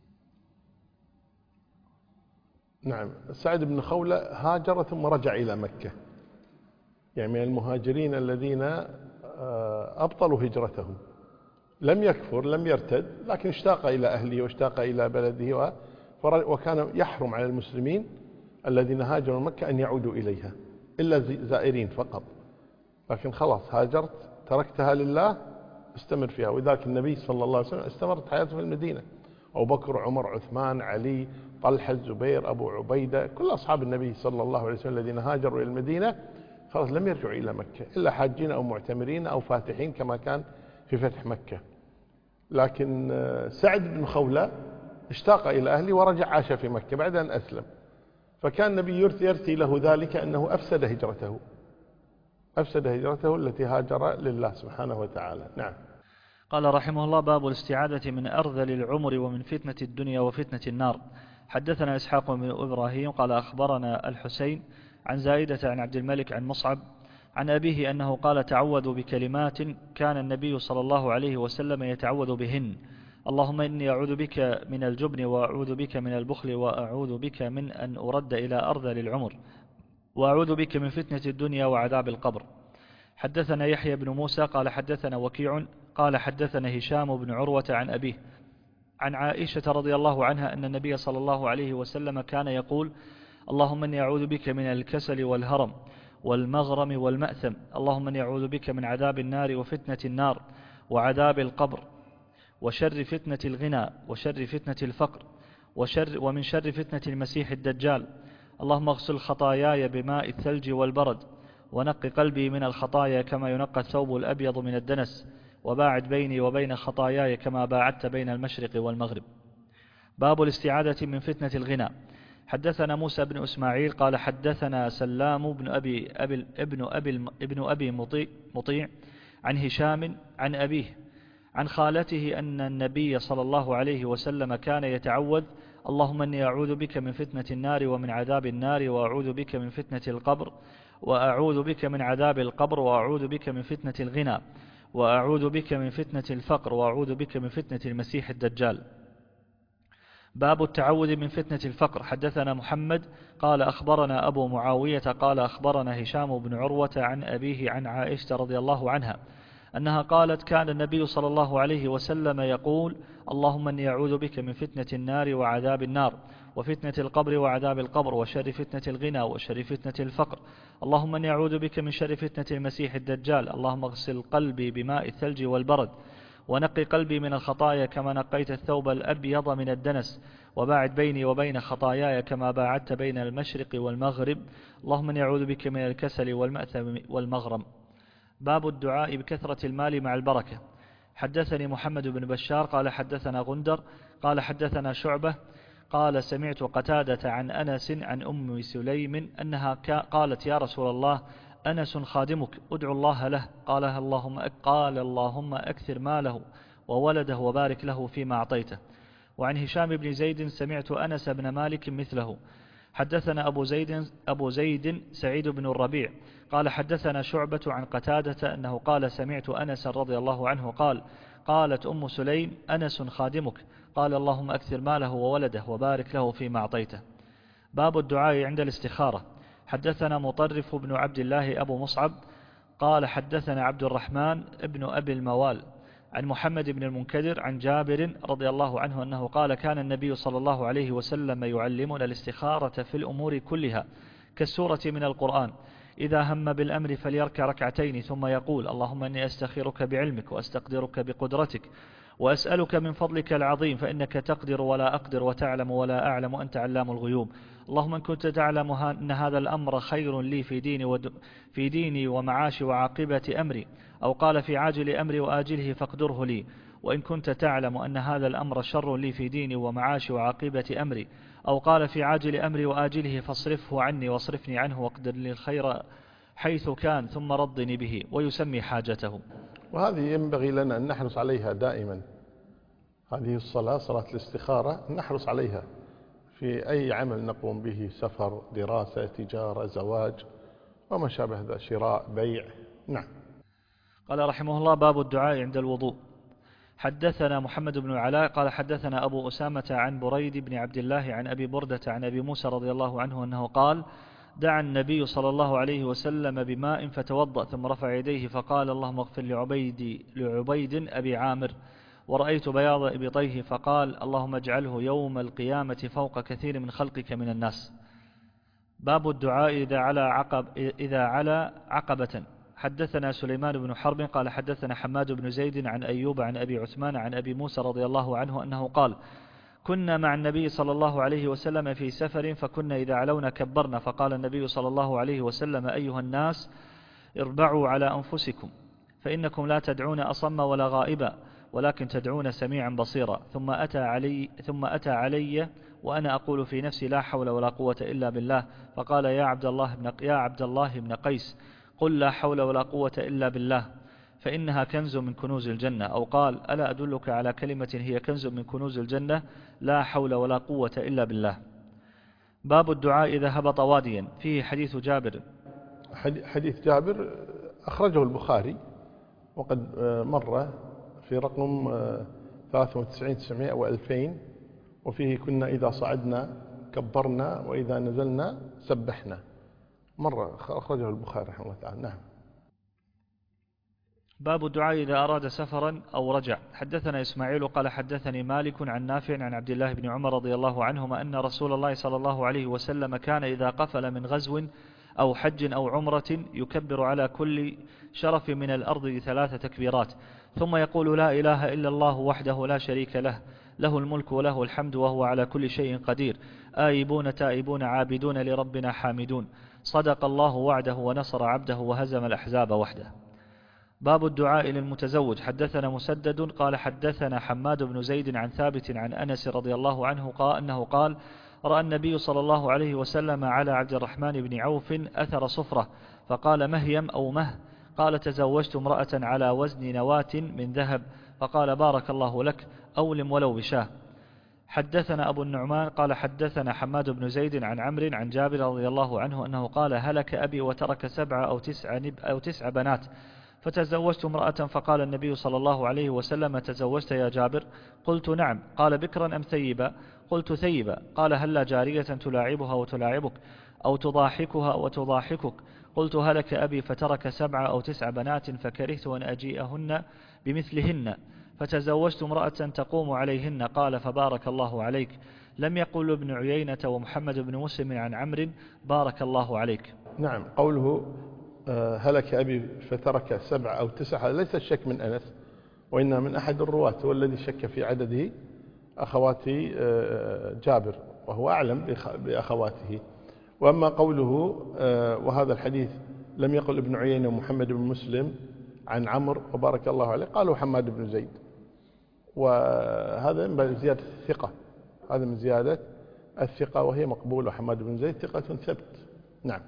نعم. سعد بن خولة هاجر ثم رجع إلى مكة، يعني من المهاجرين الذين أبطلوا هجرتهم، لم يكفر لم يرتد، لكن اشتاق إلى أهله واشتاق إلى بلده، وكان يحرم على المسلمين الذين هاجروا مكة أن يعودوا إليها إلا زائرين فقط. لكن خلاص هاجرت تركتها لله، استمر فيها. وذاك النبي صلى الله عليه وسلم استمرت حياته في المدينة، أبو بكر، عمر، عثمان، علي، طلحة، الزبير، أبو عبيدة، كل أصحاب النبي صلى الله عليه وسلم الذين هاجروا إلى المدينة خلاص لم يرجعوا إلى مكة إلا حاجين أو معتمرين أو فاتحين كما كان في فتح مكة. لكن سعد بن خولة اشتاق إلى أهله ورجع عاش في مكة بعد أن أسلم، فكان النبي يرثي له ذلك أنه أفسد هجرته أفسد هجرته التي هاجر لله سبحانه وتعالى. نعم. قال رحمه الله: باب الاستعادة من أرذل العمر ومن فتنة الدنيا وفتنة النار. حدثنا إسحاق بن إبراهيم قال أخبرنا الحسين عن زائدة عن عبد الملك عن مصعب عن أبيه أنه قال: تعوذوا بكلمات كان النبي صلى الله عليه وسلم يتعوذ بهن: اللهم إني أعوذ بك من الجبن، وأعوذ بك من البخل، وأعوذ بك من أن أرد إلى أرذل العمر، وأعوذ بك من فتنة الدنيا وعذاب القبر. حدثنا يحيى بن موسى قال حدثنا وكيع قال حدثنا هشام بن عروة عن أبيه عن عائشة رضي الله عنها أن النبي صلى الله عليه وسلم كان يقول: اللهم إني أعوذ بك من الكسل والهرم والمغرم والمأثم، اللهم إني أعوذ بك من عذاب النار وفتنة النار وعذاب القبر، وشر فتنة الغنى، وشر فتنة الفقر، وشر ومن شر فتنة المسيح الدجال. اللهم اغسل خطاياي بماء الثلج والبرد، ونق قلبي من الخطايا كما ينقى الثوب الأبيض من الدنس، وباعد بيني وبين خطاياي كما باعدت بين المشرق والمغرب. باب الاستعادة من فتنة الغنى. حدثنا موسى بن إسماعيل قال حدثنا سلام بن أبي, أبي ابن أبي, ابن أبي مطيع, مطيع عن هشام عن أبيه عن خالته أن النبي صلى الله عليه وسلم كان يتعوذ: اللهم إني أعوذ بك من فتنة النار ومن عذاب النار، وأعوذ بك من فتنة القبر، وأعوذ بك من عذاب القبر، وأعوذ بك من فتنة الغنى، وأعوذ بك من فتنة الفقر، وأعوذ بك من فتنة المسيح الدجال. باب التعوذ من فتنة الفقر. حدثنا محمد قال أخبرنا أبو معاوية قال أخبرنا هشام بن عروة عن أبيه عن عائشة رضي الله عنها أنها قالت: كان النبي صلى الله عليه وسلم يقول: اللهم إني أعوذ بك من فتنة النار وعذاب النار، وفتنة القبر وعذاب القبر، وشر فتنة الغنى، وشر فتنة الفقر. اللهم إني أعوذ بك من شر فتنة المسيح الدجال. اللهم اغسل قلبي بماء الثلج والبرد، ونقي قلبي من الخطايا كما نقيت الثوب الأبيض من الدنس، وباعد بيني وبين خطاياي كما باعدت بين المشرق والمغرب. اللهم إني أعوذ بك من الكسل والمأثم والمغرم. باب الدعاء بكثرة المال مع البركة. حدثني محمد بن بشار قال حدثنا غندر قال حدثنا شعبة قال سمعت قتادة عن أنس عن أم سليم أنها قالت: يا رسول الله، أنس خادمك، ادعو الله له. قال اللهم قال اللهم أكثر ماله وولده وبارك له فيما أعطيته. وعن هشام بن زيد سمعت أنس بن مالك مثله. حدثنا أبو زيد, أبو زيد سعيد بن الربيع قال حدثنا شعبة عن قتادة أنه قال: سمعت أنس رضي الله عنه قال: قالت أم سليم: أنس خادمك، قال اللهم أكثر ماله وولده وبارك له فيما أعطيته. باب الدعاء عند الاستخارة. حدثنا مطرف بن عبد الله أبو مصعب قال حدثنا عبد الرحمن ابن أبي الموال عن محمد بن المنكدر عن جابر رضي الله عنه أنه قال: كان النبي صلى الله عليه وسلم يعلمنا الاستخارة في الأمور كلها كالسورة من القرآن. إذا هم بالأمر فليركع ركعتين ثم يقول: اللهم إني أستخيرك بعلمك وأستقدرك بقدرتك وأسألك من فضلك العظيم، فإنك تقدر ولا أقدر وتعلم ولا أعلم وأنت علام الغيوب. اللهم إن كنت تعلم أن هذا الأمر خير لي في ديني, ود... في ديني ومعاشي وعاقبة أمري، أو قال في عاجل أمري وآجله فاقدره لي. وإن كنت تعلم أن هذا الأمر شر لي في ديني ومعاشي وعاقبة أمري، أو قال في عاجل أمري وآجله فاصرفه عني واصرفني عنه واقدر لي الخير حيث كان ثم ردني به، ويسمي حاجته. وهذه ينبغي لنا أن نحرص عليها دائما. هذه الصلاة، صلاة الاستخارة، نحرص عليها في أي عمل نقوم به: سفر، دراسة، تجارة، زواج، وما شابه ذا، شراء، بيع. نعم. قال رحمه الله: باب الدعاء عند الوضوء. حدثنا محمد بن العلاء قال حدثنا أبو أسامة عن بريد بن عبد الله عن أبي بردة عن أبي موسى رضي الله عنه أنه قال: دعا النبي صلى الله عليه وسلم بماء فتوضأ ثم رفع يديه فقال اللهم اغفر لعبيد, لعبيد أبي عامر، ورأيت بياض إبطيه فقال اللهم اجعله يوم القيامة فوق كثير من خلقك من الناس. باب الدعاء إذا على, عقب إذا على عقبة. حدثنا سليمان بن حرب قال حدثنا حماد بن زيد عن أيوب عن أبي عثمان عن أبي موسى رضي الله عنه أنه قال كنا مع النبي صلى الله عليه وسلم في سفر فكنا إذا علونا كبرنا، فقال النبي صلى الله عليه وسلم أيها الناس اربعوا على أنفسكم فإنكم لا تدعون أصم ولا غائبا ولكن تدعون سميعا بصيرا. ثم أتى علي, ثم أتى علي وأنا أقول في نفسي لا حول ولا قوة إلا بالله، فقال يا عبد الله بن, يا عبد الله بن قيس قل لا حول ولا قوة إلا بالله فإنها كنز من كنوز الجنة، أو قال ألا أدلك على كلمة هي كنز من كنوز الجنة لا حول ولا قوة إلا بالله. باب الدعاء إذا هبط واديا. فيه حديث جابر. حديث جابر أخرجه البخاري وقد مر في رقم ثلاثة وتسعين تسعمائة وألفين، وفيه كنا إذا صعدنا كبرنا وإذا نزلنا سبحنا، مرة أخرجه البخاري رحمه الله تعالى. نعم. باب الدعاء إذا أراد سفرا أو رجع. حدثنا إسماعيل قال حدثني مالك عن نافع عن عبد الله بن عمر رضي الله عنهما أن رسول الله صلى الله عليه وسلم كان إذا قفل من غزو أو حج أو عمرة يكبر على كل شرف من الأرض ثلاث تكبيرات ثم يقول لا إله إلا الله وحده لا شريك له له الملك وله الحمد وهو على كل شيء قدير آيبون تائبون عابدون لربنا حامدون صدق الله وعده ونصر عبده وهزم الأحزاب وحده. باب الدعاء للمتزوج. حدثنا مسدد قال حدثنا حماد بن زيد عن ثابت عن أنس رضي الله عنه قال أنه قال رأى النبي صلى الله عليه وسلم على عبد الرحمن بن عوف أثر صفرة فقال مهيم أو مه، قال تزوجت امرأة على وزن نواة من ذهب، فقال بارك الله لك أولم ولو بشاه. حدثنا أبو النعمان قال حدثنا حماد بن زيد عن عمرو عن جابر رضي الله عنه أنه قال هلك أبي وترك سبع أو تسع, نب أو تسع بنات فتزوجت امرأة، فقال النبي صلى الله عليه وسلم تزوجت يا جابر؟ قلت نعم. قال بكرا أم ثيبا؟ قلت ثيبا. قال هلا جارية تلاعبها وتلاعبك أو تضاحكها وتضاحكك؟ قلت هلك أبي فترك سبع أو تسع بنات فكرهت أن أجيئهن بمثلهن فتزوجت امرأة تقوم عليهن. قال فبارك الله عليك. لم يقل ابن عيينة ومحمد بن مسلم عن عمرو بارك الله عليك. نعم. قوله هلك أبي فترك سبع أو تسع هذا ليس الشك من أنس، وإنما من أحد الرواة هو الذي شك في عدده أخوات جابر وهو أعلم بأخواته. وأما قوله وهذا الحديث لم يقل ابن عيينة ومحمد بن مسلم عن عمرو وبارك الله عليه، قالوا حماد بن زيد، وهذا من زيادة الثقة، هذا من زيادة الثقة وهي مقبولة. حماد بن زيد ثقة ثبت. نعم.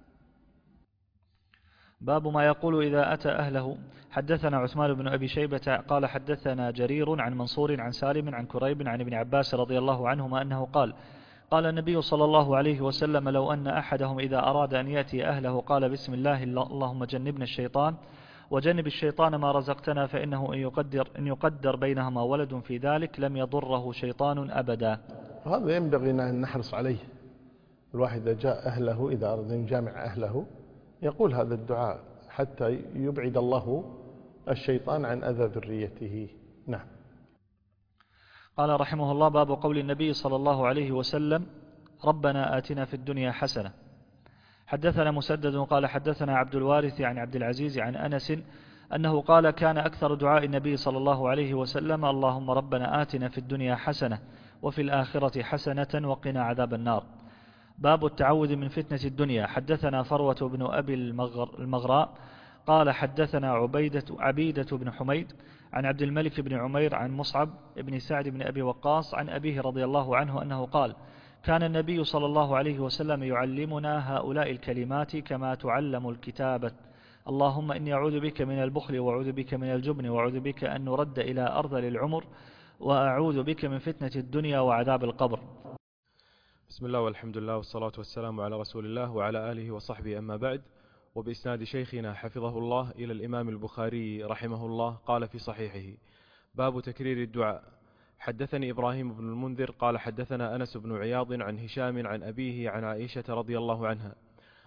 باب ما يقول إذا أتى أهله. حدثنا عثمان بن أبي شيبة قال حدثنا جرير عن منصور عن سالم عن كريب عن ابن عباس رضي الله عنهما أنه قال قال النبي صلى الله عليه وسلم لو أن أحدهم إذا أراد أن يأتي أهله قال بسم الله اللهم جنبنا الشيطان وجنب الشيطان ما رزقتنا فإنه إن يقدر, إن يقدر بينهما ولد في ذلك لم يضره شيطان أبدا. هذا ينبغي أن نحرص عليه. الواحد إذا جاء أهله إذا أراد أن يجامع أهله يقول هذا الدعاء حتى يبعد الله الشيطان عن أذى ذريته. نعم. قال رحمه الله باب قول النبي صلى الله عليه وسلم ربنا آتنا في الدنيا حسنة. حدثنا مسدد قال حدثنا عبد الوارث عن عبد العزيز عن أنس أنه قال كان أكثر دعاء النبي صلى الله عليه وسلم اللهم ربنا آتنا في الدنيا حسنة وفي الآخرة حسنة وقنا عذاب النار. باب التعوذ من فتنة الدنيا. حدثنا فروة بن أبي المغراء قال حدثنا عبيدة عبيدة بن حميد عن عبد الملك بن عمير عن مصعب بن سعد بن أبي وقاص عن أبيه رضي الله عنه أنه قال كان النبي صلى الله عليه وسلم يعلمنا هؤلاء الكلمات كما تعلم الكتابة اللهم إني أعوذ بك من البخل وأعوذ بك من الجبن وأعوذ بك أن نرد إلى أرذل العمر وأعوذ بك من فتنة الدنيا وعذاب القبر. بسم الله والحمد لله والصلاة والسلام على رسول الله وعلى آله وصحبه. أما بعد، وبإسناد شيخنا حفظه الله إلى الإمام البخاري رحمه الله قال في صحيحه باب تكرير الدعاء. حدثني إبراهيم بن المنذر قال حدثنا أنس بن عياض عن هشام عن أبيه عن عائشة رضي الله عنها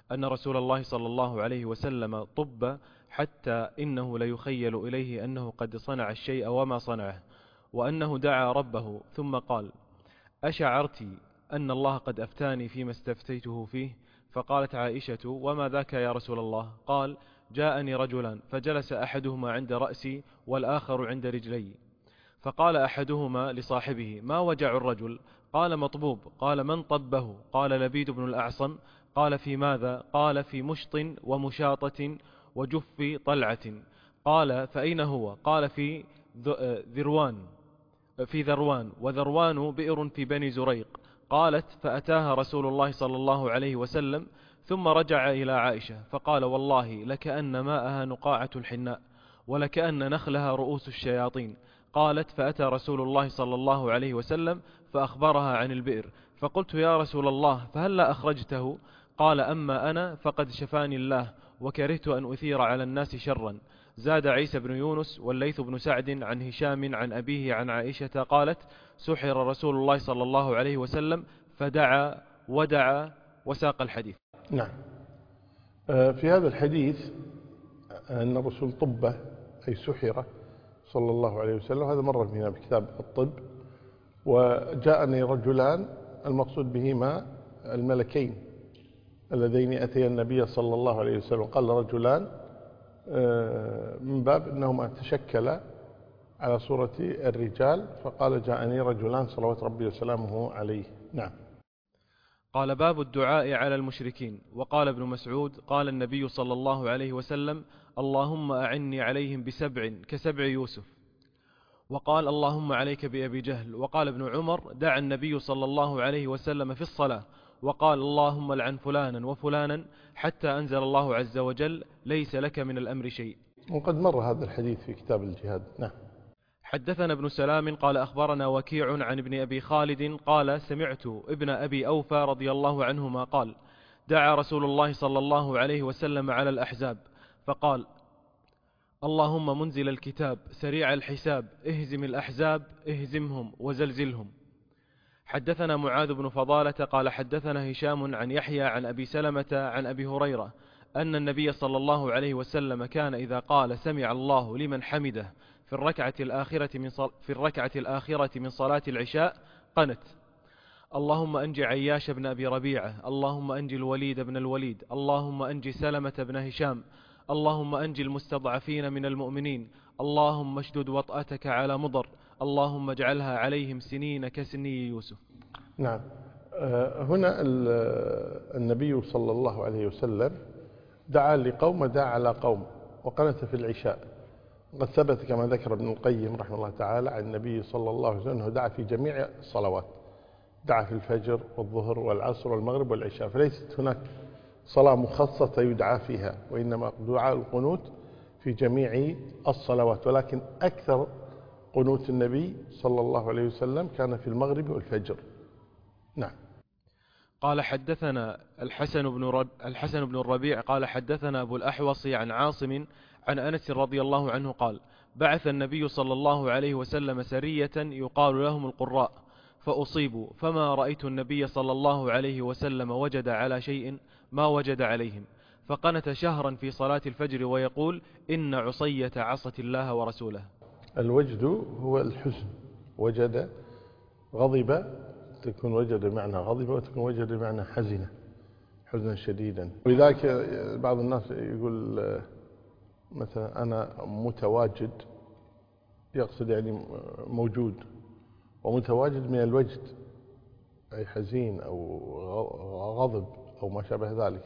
أن رسول الله صلى الله عليه وسلم طب حتى إنه ليخيل إليه أنه قد صنع الشيء وما صنعه، وأنه دعا ربه ثم قال: أشعرت أن الله قد أفتاني فيما استفتيته فيه؟ فقالت عائشة: وما ذاك يا رسول الله؟ قال: جاءني رجلان فجلس أحدهما عند رأسي والآخر عند رجلي، فقال أحدهما لصاحبه: ما وجع الرجل؟ قال: مطبوب. قال: من طبه؟ قال: لبيد بن الأعصم. قال: في ماذا؟ قال: في مشط ومشاطة وجف طلعة. قال: فأين هو؟ قال: في ذروان في ذروان وذروان بئر في بني زريق. قالت: فأتاها رسول الله صلى الله عليه وسلم ثم رجع إلى عائشة فقال: والله لكأن ماءها نقاعة الحناء ولكأن نخلها رؤوس الشياطين. قالت: فأتى رسول الله صلى الله عليه وسلم فأخبرها عن البئر، فقلت: يا رسول الله فهل لا أخرجته؟ قال: أما أنا فقد شفاني الله وكرهت أن أثير على الناس شرا. زاد عيسى بن يونس والليث بن سعد عن هشام عن أبيه عن عائشة قالت: سحر رسول الله صلى الله عليه وسلم فدعا ودعا وساق الحديث. نعم. في هذا الحديث أن الرسول طبه أي سحر صلى الله عليه وسلم، هذا مر بنا بكتاب الطب. وجاءني رجلان المقصود بهما الملكين اللذين أتيا النبي صلى الله عليه وسلم. قال رجلان من باب أنهما تشكل على صورة الرجال، فقال: جاءني رجلان صلوات ربي وسلامه عليه. نعم. قال: باب الدعاء على المشركين. وقال ابن مسعود: قال النبي صلى الله عليه وسلم: اللهم أعني عليهم بسبع كسبع يوسف. وقال: اللهم عليك بأبي جهل. وقال ابن عمر: دعا النبي صلى الله عليه وسلم في الصلاة وقال: اللهم لعن فلانا وفلانا حتى أنزل الله عز وجل: ليس لك من الأمر شيء. وقد مر هذا الحديث في كتاب الجهاد. نعم. حدثنا ابن سلام قال: أخبرنا وكيع عن ابن أبي خالد قال: سمعت ابن أبي أوفى رضي الله عنهما قال: دعا رسول الله صلى الله عليه وسلم على الأحزاب فقال: اللهم منزل الكتاب سريع الحساب اهزم الأحزاب اهزمهم وزلزلهم. حدثنا معاذ بن فضالة قال: حدثنا هشام عن يحيى عن أبي سلمة عن أبي هريرة أن النبي صلى الله عليه وسلم كان إذا قال: سمع الله لمن حمده في الركعة الآخرة من صل... في الركعة الآخرة من صلاة العشاء قنت: اللهم أنجي عياش بن أبي ربيعة، اللهم أنجي الوليد بن الوليد، اللهم أنجي سلمة بن هشام، اللهم أنجي المستضعفين من المؤمنين، اللهم اشدد وطأتك على مضر، اللهم اجعلها عليهم سنين كسني يوسف. نعم. هنا النبي صلى الله عليه وسلم دعا لقوم دعا على قوم وقنت في العشاء. قد ثبت كما ذكر ابن القيم رحمه الله تعالى عن النبي صلى الله عليه وسلم أنه دعا في جميع الصلوات، دعا في الفجر والظهر والعصر والمغرب والعشاء، فليست هناك صلاة مخصصة يدعى فيها، وإنما دعاء القنوت في جميع الصلوات، ولكن أكثر قنوت النبي صلى الله عليه وسلم كان في المغرب والفجر. نعم. قال: حدثنا الحسن بن رب الحسن بن الربيع قال: حدثنا أبو الأحوص عن عاصم عن أنس رضي الله عنه قال: بعث النبي صلى الله عليه وسلم سرية يقال لهم القراء فأصيبوا، فما رأيت النبي صلى الله عليه وسلم وجد على شيء ما وجد عليهم، فقنت شهرا في صلاة الفجر ويقول: إن عصية عصت الله ورسوله. الوجد هو الحزن، وجد غضب، تكون وجد بمعنى غضب وتكون وجد بمعنى حزنة، حزنا شديدا. ولذلك بعض الناس يقول مثلا أنا متواجد، يقصد يعني موجود، ومتواجد من الوجد أي حزين أو غضب أو ما شابه ذلك.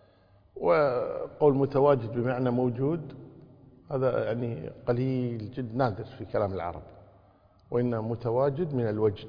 وقول متواجد بمعنى موجود هذا يعني قليل جدا، نادر في كلام العرب، وإن متواجد من الوجد،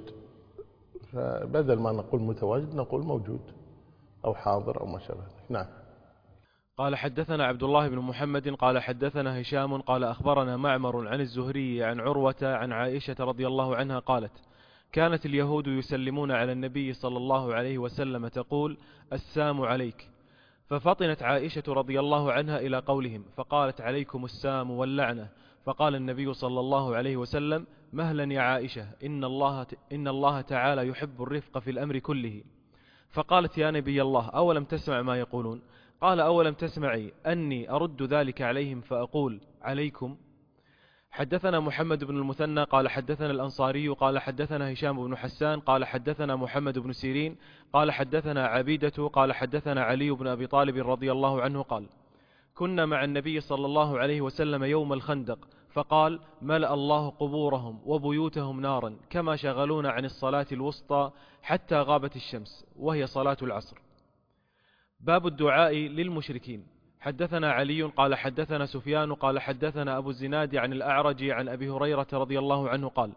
فبدل ما نقول متواجد نقول موجود أو حاضر أو ما شابه ذلك. نعم. قال: حدثنا عبد الله بن محمد قال: حدثنا هشام قال: أخبرنا معمر عن الزهري عن عروة عن عائشة رضي الله عنها قالت: كانت اليهود يسلمون على النبي صلى الله عليه وسلم تقول: السام عليك، ففطنت عائشة رضي الله عنها إلى قولهم فقالت: عليكم السام واللعنة، فقال النبي صلى الله عليه وسلم: مهلا يا عائشة، إن الله, إن الله تعالى يحب الرفق في الأمر كله. فقالت يا نبي الله أولم تسمع ما يقولون؟ قال أولم تسمعي أني أرد ذلك عليهم فأقول عليكم؟ حدثنا محمد بن المثنى قال حدثنا الأنصاري قال حدثنا هشام بن حسان قال حدثنا محمد بن سيرين قال حدثنا عبيدة قال حدثنا علي بن أبي طالب رضي الله عنه قال كنا مع النبي صلى الله عليه وسلم يوم الخندق فقال ملأ الله قبورهم وبيوتهم نارا كما شغلون عن الصلاة الوسطى حتى غابت الشمس وهي صلاة العصر. باب الدعاء للمشركين. حدثنا علي قال حدثنا سفيان قال حدثنا أبو الزناد عن الأعرج عن أبي هريرة رضي الله عنه قال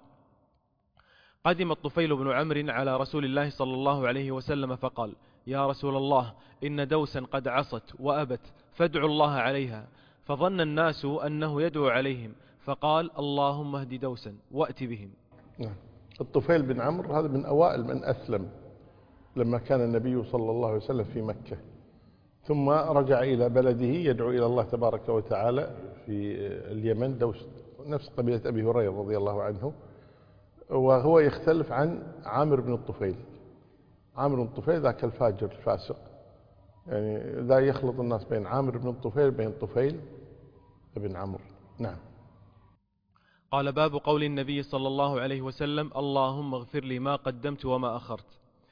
قدم الطفيل بن عمرو على رسول الله صلى الله عليه وسلم فقال يا رسول الله إن دوسا قد عصت وأبت فادعوا الله عليها، فظن الناس أنه يدعو عليهم فقال اللهم اهد دوسا وأت بهم. نعم. الطفيل بن عمرو هذا من أوائل من أسلم لما كان النبي صلى الله عليه وسلم في مكة، ثم رجع إلى بلده يدعو إلى الله تبارك وتعالى في اليمن، دوس نفس قبيلة أبي هريرة رضي الله عنه، وهو يختلف عن عامر بن الطفيل. عامر بن الطفيل ذاك الفاجر الفاسق، يعني ذا يخلط الناس بين عامر بن الطفيل بين طفيل بن عمرو. نعم. قال باب قول النبي صلى الله عليه وسلم اللهم اغفر لي ما قدمت وما أخرت.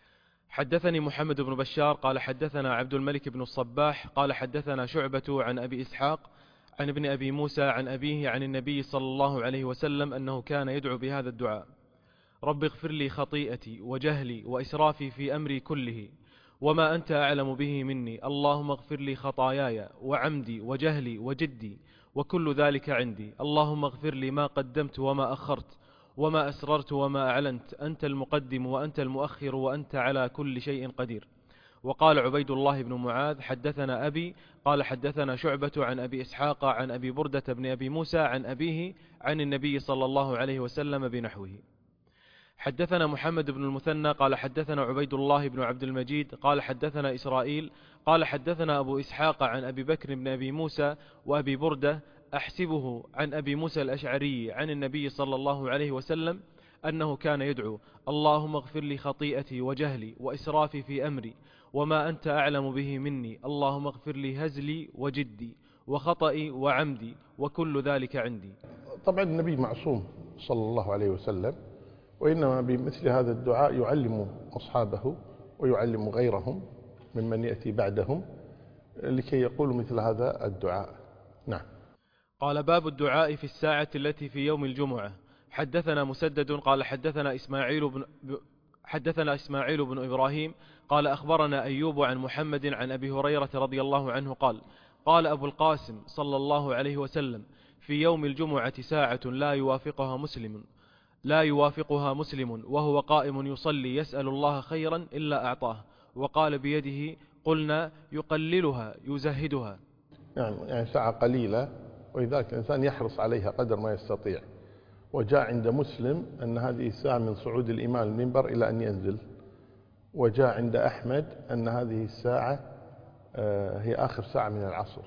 حدثني محمد بن بشار قال حدثنا عبد الملك بن الصباح قال حدثنا شعبة عن أبي إسحاق عن ابن أبي موسى عن أبيه عن النبي صلى الله عليه وسلم أنه كان يدعو بهذا الدعاء: رب اغفر لي خطيئتي وجهلي وإسرافي في أمري كله وما أنت أعلم به مني، اللهم اغفر لي خطاياي وعمدي وجهلي وجدي وكل ذلك عندي، اللهم اغفر لي ما قدمت وما أخرت وما أسررت وما أعلنت، أنت المقدم وأنت المؤخر وأنت على كل شيء قدير. وقال عبيد الله بن معاذ حدثنا أبي قال حدثنا شعبة عن أبي إسحاق عن أبي بردة بن أبي موسى عن أبيه عن النبي صلى الله عليه وسلم بنحوه. حدثنا محمد بن المثنى قال حدثنا عبيد الله بن عبد المجيد قال حدثنا إسرائيل قال حدثنا أبو إسحاق عن أبي بكر بن أبي موسى وأبي بردة أحسبه عن أبي موسى الأشعري عن النبي صلى الله عليه وسلم أنه كان يدعو اللهم اغفر لي خطيئتي وجهلي وإسرافي في أمري وما أنت أعلم به مني، اللهم اغفر لي هزلي وجدي وخطئي وعمدي وكل ذلك عندي. طبعا النبي معصوم صلى الله عليه وسلم، وإنما بمثل هذا الدعاء يعلم أصحابه ويعلم غيرهم ممن يأتي بعدهم لكي يقولوا مثل هذا الدعاء. نعم. قال باب الدعاء في الساعة التي في يوم الجمعة. حدثنا مسدد قال حدثنا إسماعيل بن حدثنا إسماعيل بن إبراهيم قال أخبرنا أيوب عن محمد عن أبي هريرة رضي الله عنه قال قال أبو القاسم صلى الله عليه وسلم في يوم الجمعة ساعة لا يوافقها مسلم لا يوافقها مسلم وهو قائم يصلي يسأل الله خيرا إلا أعطاه، وقال بيده قلنا يقللها يزهدها. يعني, يعني ساعة قليلة، ولذلك الإنسان يحرص عليها قدر ما يستطيع. وجاء عند مسلم أن هذه الساعة من صعود الإمام المنبر إلى أن ينزل، وجاء عند أحمد أن هذه الساعة هي آخر ساعة من العصر،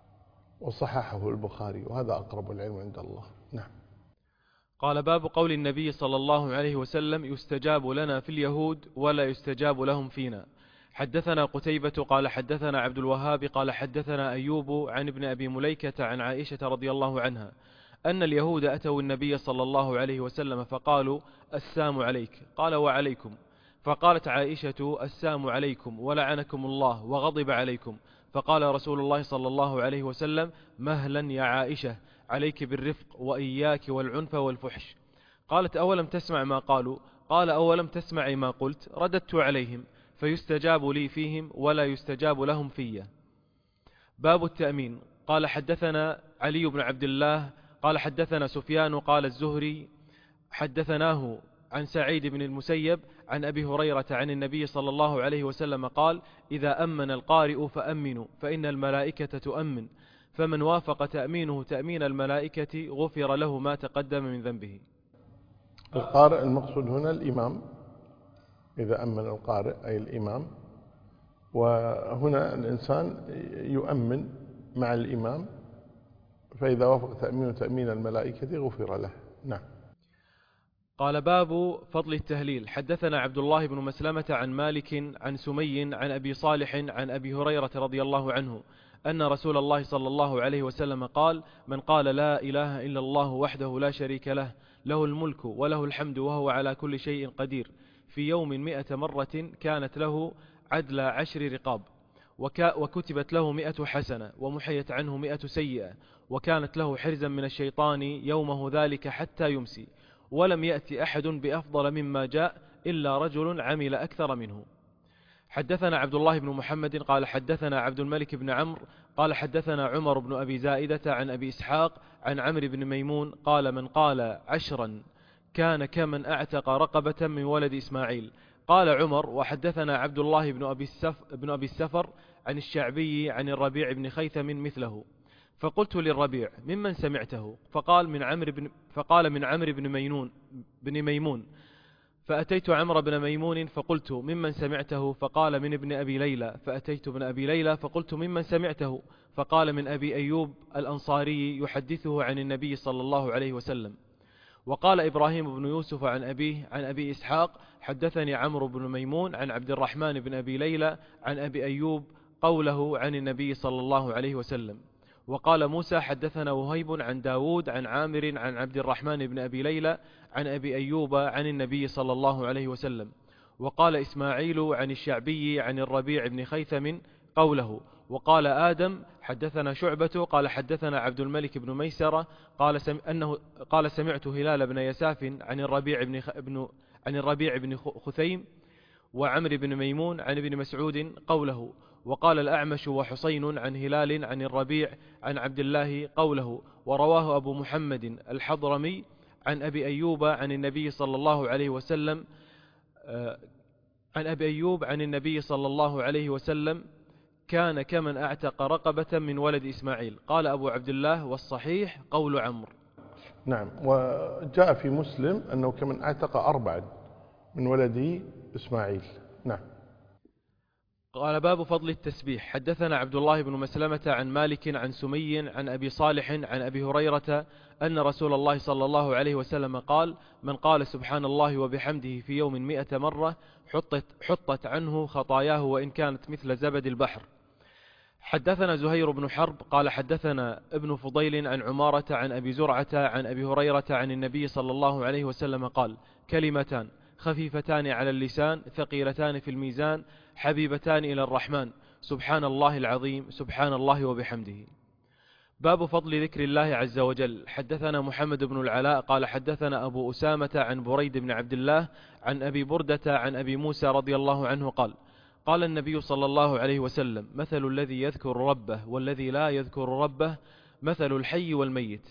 وصححه البخاري، وهذا أقرب العلم عند الله. نعم. قال باب قول النبي صلى الله عليه وسلم يستجاب لنا في اليهود ولا يستجاب لهم فينا. حدثنا قتيبة قال حدثنا عبد الوهاب قال حدثنا أيوب عن ابن أبي مليكة عن عائشة رضي الله عنها أن اليهود أتوا النبي صلى الله عليه وسلم فقالوا السام عليك، قال وعليكم، فقالت عائشة السام عليكم ولعنكم الله وغضب عليكم، فقال رسول الله صلى الله عليه وسلم مهلا يا عائشة، عليك بالرفق وإياك والعنف والفحش. قالت أولم تسمع ما قالوا؟ قال أولم تسمعي ما قلت؟ رددت عليهم فيستجاب لي فيهم ولا يستجاب لهم في. باب التأمين. قال حدثنا علي بن عبد الله قال حدثنا سفيان قال الزهري حدثناه عن سعيد بن المسيب عن أبي هريرة عن النبي صلى الله عليه وسلم قال إذا أمن القارئ فأمنوا فإن الملائكة تؤمن، فمن وافق تأمينه تأمين الملائكة غفر له ما تقدم من ذنبه. القارئ المقصود هنا الإمام، إذا أمن القارئ أي الإمام، وهنا الإنسان يؤمن مع الإمام، فإذا وافق تأمين تأمين الملائكة غفر له. نعم. قال باب فضل التهليل. حدثنا عبد الله بن مسلمة عن مالك عن سمي عن أبي صالح عن أبي هريرة رضي الله عنه أن رسول الله صلى الله عليه وسلم قال: من قال لا إله إلا الله وحده لا شريك له له الملك وله الحمد وهو على كل شيء قدير في يوم مئة مرة كانت له عدل عشر رقاب، وكتبت له مئة حسنة ومحيت عنه مئة سيئة، وكانت له حرزا من الشيطان يومه ذلك حتى يمسي، ولم يأتي أحد بأفضل مما جاء إلا رجل عمل أكثر منه. حدثنا عبد الله بن محمد قال حدثنا عبد الملك بن عمرو قال حدثنا عمر بن أبي زائدة عن أبي إسحاق عن عمرو بن ميمون قال: من قال عشرا كان كمن أعتق رقبة من ولد إسماعيل. قال عمر: وحدثنا عبد الله بن أبي, السف بن أبي السفر عن الشعبي عن الربيع بن خيثم مثله. فقلت للربيع: ممن سمعته؟ فقال من عمرو بن فقال من عمرو بن ميمون بن ميمون. فأتيت عمرو بن ميمون فقلت: ممن سمعته؟ فقال من ابن أبي ليلى. فأتيت ابن أبي ليلى فقلت: ممن سمعته؟ فقال من أبي أيوب الأنصاري يحدثه عن النبي صلى الله عليه وسلم. وقال إبراهيم بن يوسف عن أبيه عن أبي إسحاق: حدثني عمرو بن ميمون عن عبد الرحمن بن أبي ليلى عن أبي أيوب قوله عن النبي صلى الله عليه وسلم. وقال موسى: حدثنا وهيب عن داود عن عامر عن عبد الرحمن بن أبي ليلى عن أبي أيوب عن النبي صلى الله عليه وسلم. وقال إسماعيل عن الشعبي عن الربيع بن خيثم قوله. وقال آدم: حدثنا شعبة قال حدثنا عبد الملك بن ميسرة قال سم أنه قال سمعت هلال بن يساف عن الربيع بن بن عن الربيع بن خثيم وعمر بن ميمون عن ابن مسعود قوله. وقال الأعمش وحسين عن هلال عن الربيع عن عبد الله قوله. ورواه أبو محمد الحضرمي عن أبي أيوب عن النبي صلى الله عليه وسلم عن أبي أيوب عن النبي صلى الله عليه وسلم كان كمن أعتق رقبة من ولد إسماعيل. قال أبو عبد الله: والصحيح قول عمرو. نعم. وجاء في مسلم أنه كمن أعتق أربعا من ولد إسماعيل. نعم. قال باب فضل التسبيح. حدثنا عبد الله بن مسلمة عن مالك عن سمي عن أبي صالح عن أبي هريرة أن رسول الله صلى الله عليه وسلم قال: من قال سبحان الله وبحمده في يوم مئة مرة حطت, حطت عنه خطاياه وإن كانت مثل زبد البحر. حدثنا زهير بن حرب قال حدثنا ابن فضيل عن عمارة عن أبي زرعة عن أبي هريرة عن النبي صلى الله عليه وسلم قال: كلمتان خفيفتان على اللسان ثقيلتان في الميزان حبيبتان إلى الرحمن سبحان الله العظيم سبحان الله وبحمده. باب فضل ذكر الله عز وجل. حدثنا محمد بن العلاء قال حدثنا أبو أسامة عن بريد بن عبد الله عن أبي بردة عن أبي موسى رضي الله عنه قال: قال النبي صلى الله عليه وسلم: مثل الذي يذكر ربه والذي لا يذكر ربه مثل الحي والميت.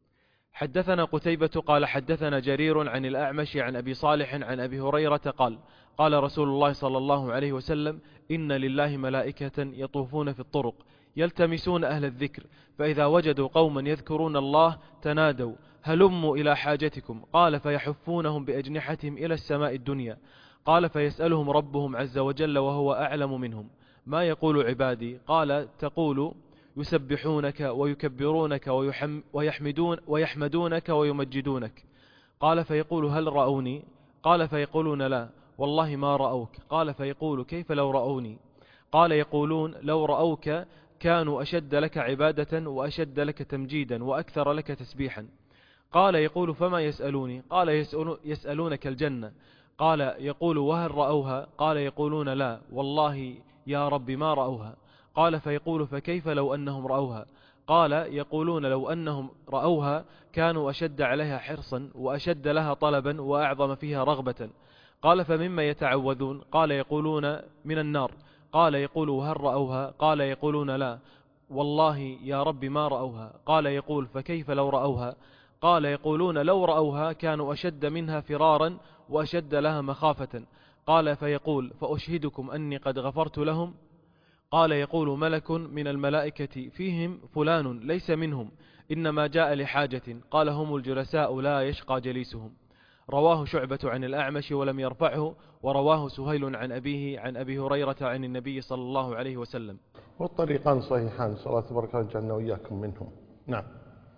حدثنا قتيبة قال حدثنا جرير عن الأعمش عن أبي صالح عن أبي هريرة قال: قال رسول الله صلى الله عليه وسلم: إن لله ملائكة يطوفون في الطرق يلتمسون أهل الذكر، فإذا وجدوا قوما يذكرون الله تنادوا هلموا إلى حاجتكم. قال: فيحفونهم بأجنحتهم إلى السماء الدنيا. قال: فيسألهم ربهم عز وجل وهو أعلم منهم: ما يقول عبادي؟ قال: تقول يسبحونك ويكبرونك ويحمدون ويحمدونك ويمجدونك. قال: فيقول: هل رأوني؟ قال: فيقولون: لا والله ما رأوك. قال: فيقول: كيف لو رأوني؟ قال: يقولون: لو رأوك كانوا أشد لك عبادة وأشد لك تمجيدا وأكثر لك تسبيحا. قال: يقول: فما يسألوني؟ قال: يسألونك الجنة. قال: يقول: وهل رأوها؟ قال: يقولون: لا والله يا رب ما رأوها. قال: فيقول: فكيف لو أنهم رأوها؟ قال: يقولون: لو أنهم رأوها كانوا أشد عليها حرصا وأشد لها طلبا وأعظم فيها رغبة. قال: فمما يتعوذون؟ قال: يقولون: من النار. قال: يقول: وهل رأوها؟ قال: يقولون: لا والله يا رب ما رأوها. قال: يقول: فكيف لو رأوها؟ قال: يقولون: لو رأوها كانوا أشد منها فرارا وأشد لها مخافة. قال: فيقول: فأشهدكم أني قد غفرت لهم. قال: يقول ملك من الملائكة: فيهم فلان ليس منهم إنما جاء لحاجة. قال: هم الجلساء لا يشقى جليسهم. رواه شعبة عن الأعمش ولم يرفعه، ورواه سهيل عن أبيه عن أبي هريرة عن النبي صلى الله عليه وسلم. والطريقان صحيحان، صلى الله تبارك وتعالى جعلنا وإياكم منهم. نعم.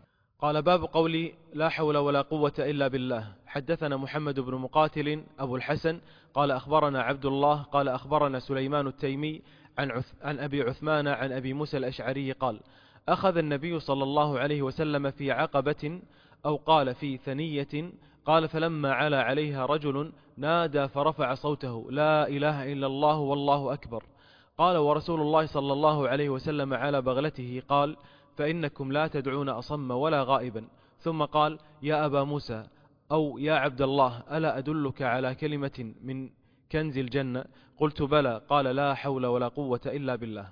قال باب قولي لا حول ولا قوة إلا بالله. حدثنا محمد بن مقاتل أبو الحسن قال أخبرنا عبد الله قال أخبرنا سليمان التيمي عن, عث عن أبي عثمان عن أبي موسى الأشعري قال أخذ النبي صلى الله عليه وسلم في عقبة أو قال في ثنية قال فلما علا عليها رجل نادى فرفع صوته لا إله إلا الله والله أكبر. قال ورسول الله صلى الله عليه وسلم على بغلته قال فإنكم لا تدعون أصم ولا غائبا. ثم قال يا أبا موسى أو يا عبد الله ألا أدلك على كلمة من كنز الجنة؟ قلت بلى. قال لا حول ولا قوة إلا بالله.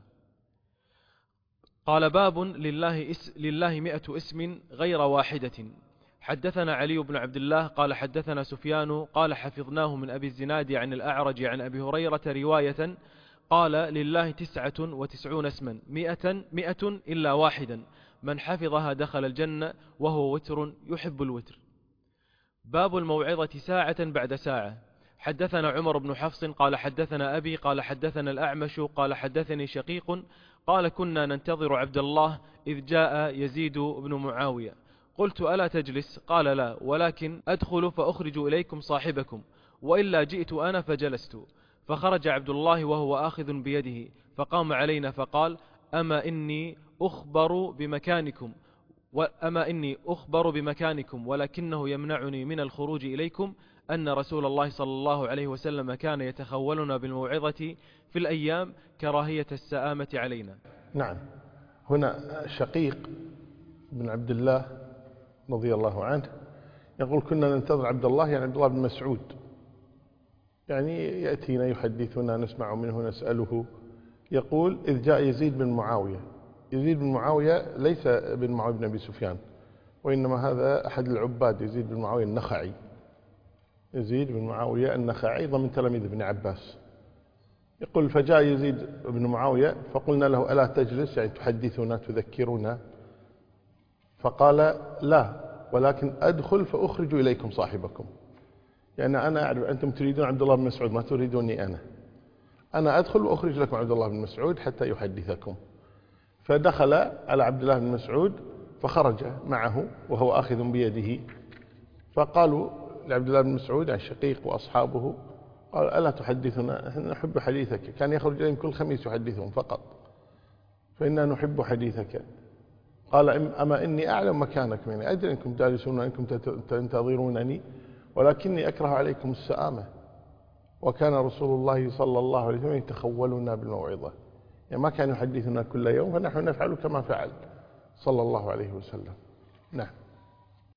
قال باب لله, اس لله مئة اسم غير واحدة. حدثنا علي بن عبد الله قال حدثنا سفيان قال حفظناه من أبي الزناد عن الأعرج عن أبي هريرة رواية قال لله تسعة وتسعون اسما مئة, مئة إلا واحدا من حفظها دخل الجنة وهو وتر يحب الوتر. باب الموعظة ساعة بعد ساعة. حدثنا عمر بن حفص قال حدثنا أبي قال حدثنا الأعمش قال حدثني شقيق قال كنا ننتظر عبد الله إذ جاء يزيد بن معاوية. قلت ألا تجلس؟ قال لا ولكن أدخل فأخرج إليكم صاحبكم وإلا جئت أنا فجلست. فخرج عبد الله وهو آخذ بيده فقام علينا فقال أما إني أخبر بمكانكم وأما إني أخبر بمكانكم ولكنه يمنعني من الخروج إليكم أن رسول الله صلى الله عليه وسلم كان يتخولنا بالموعظة في الأيام كراهية السآمة علينا. نعم. هنا شقيق بن عبد الله رضي الله عنه يقول كنا ننتظر عبد الله يعني عبد الله بن مسعود يعني يأتينا يحدثنا نسمع منه نسأله. يقول إذ جاء يزيد بن معاوية. يزيد بن معاوية ليس بن معاوية بن أبي سفيان وإنما هذا أحد العباد يزيد بن معاوية النخعي. يزيد بن معاوية النخعي ضمن تلاميذ ابن عباس. يقول فجاء يزيد بن معاوية فقلنا له ألا تجلس يعني تحدثنا تذكرنا؟ فقال لا ولكن أدخل فأخرج إليكم صاحبكم. يعني أنا أعرف أنتم تريدون عبد الله بن مسعود ما تريدوني أنا. أنا أدخل وأخرج لكم عبد الله بن مسعود حتى يحدثكم. فدخل على عبد الله بن مسعود فخرج معه وهو آخذ بيده. فقالوا لعبد الله بن مسعود يعني شقيق وأصحابه قال ألا تحدثنا؟ نحب حديثك. كان يخرج إليهم كل خميس يحدثهم فقط فإنا نحب حديثك. قال أما إني أعلم مكانكم يعني أدري أنكم جالسون وأنكم تنتظرونني ولكني أكره عليكم السآمة وكان رسول الله صلى الله عليه وسلم يتخولنا بالموعظة يعني ما كان يحدثنا كل يوم فنحن نفعل كما فعل صلى الله عليه وسلم. نعم.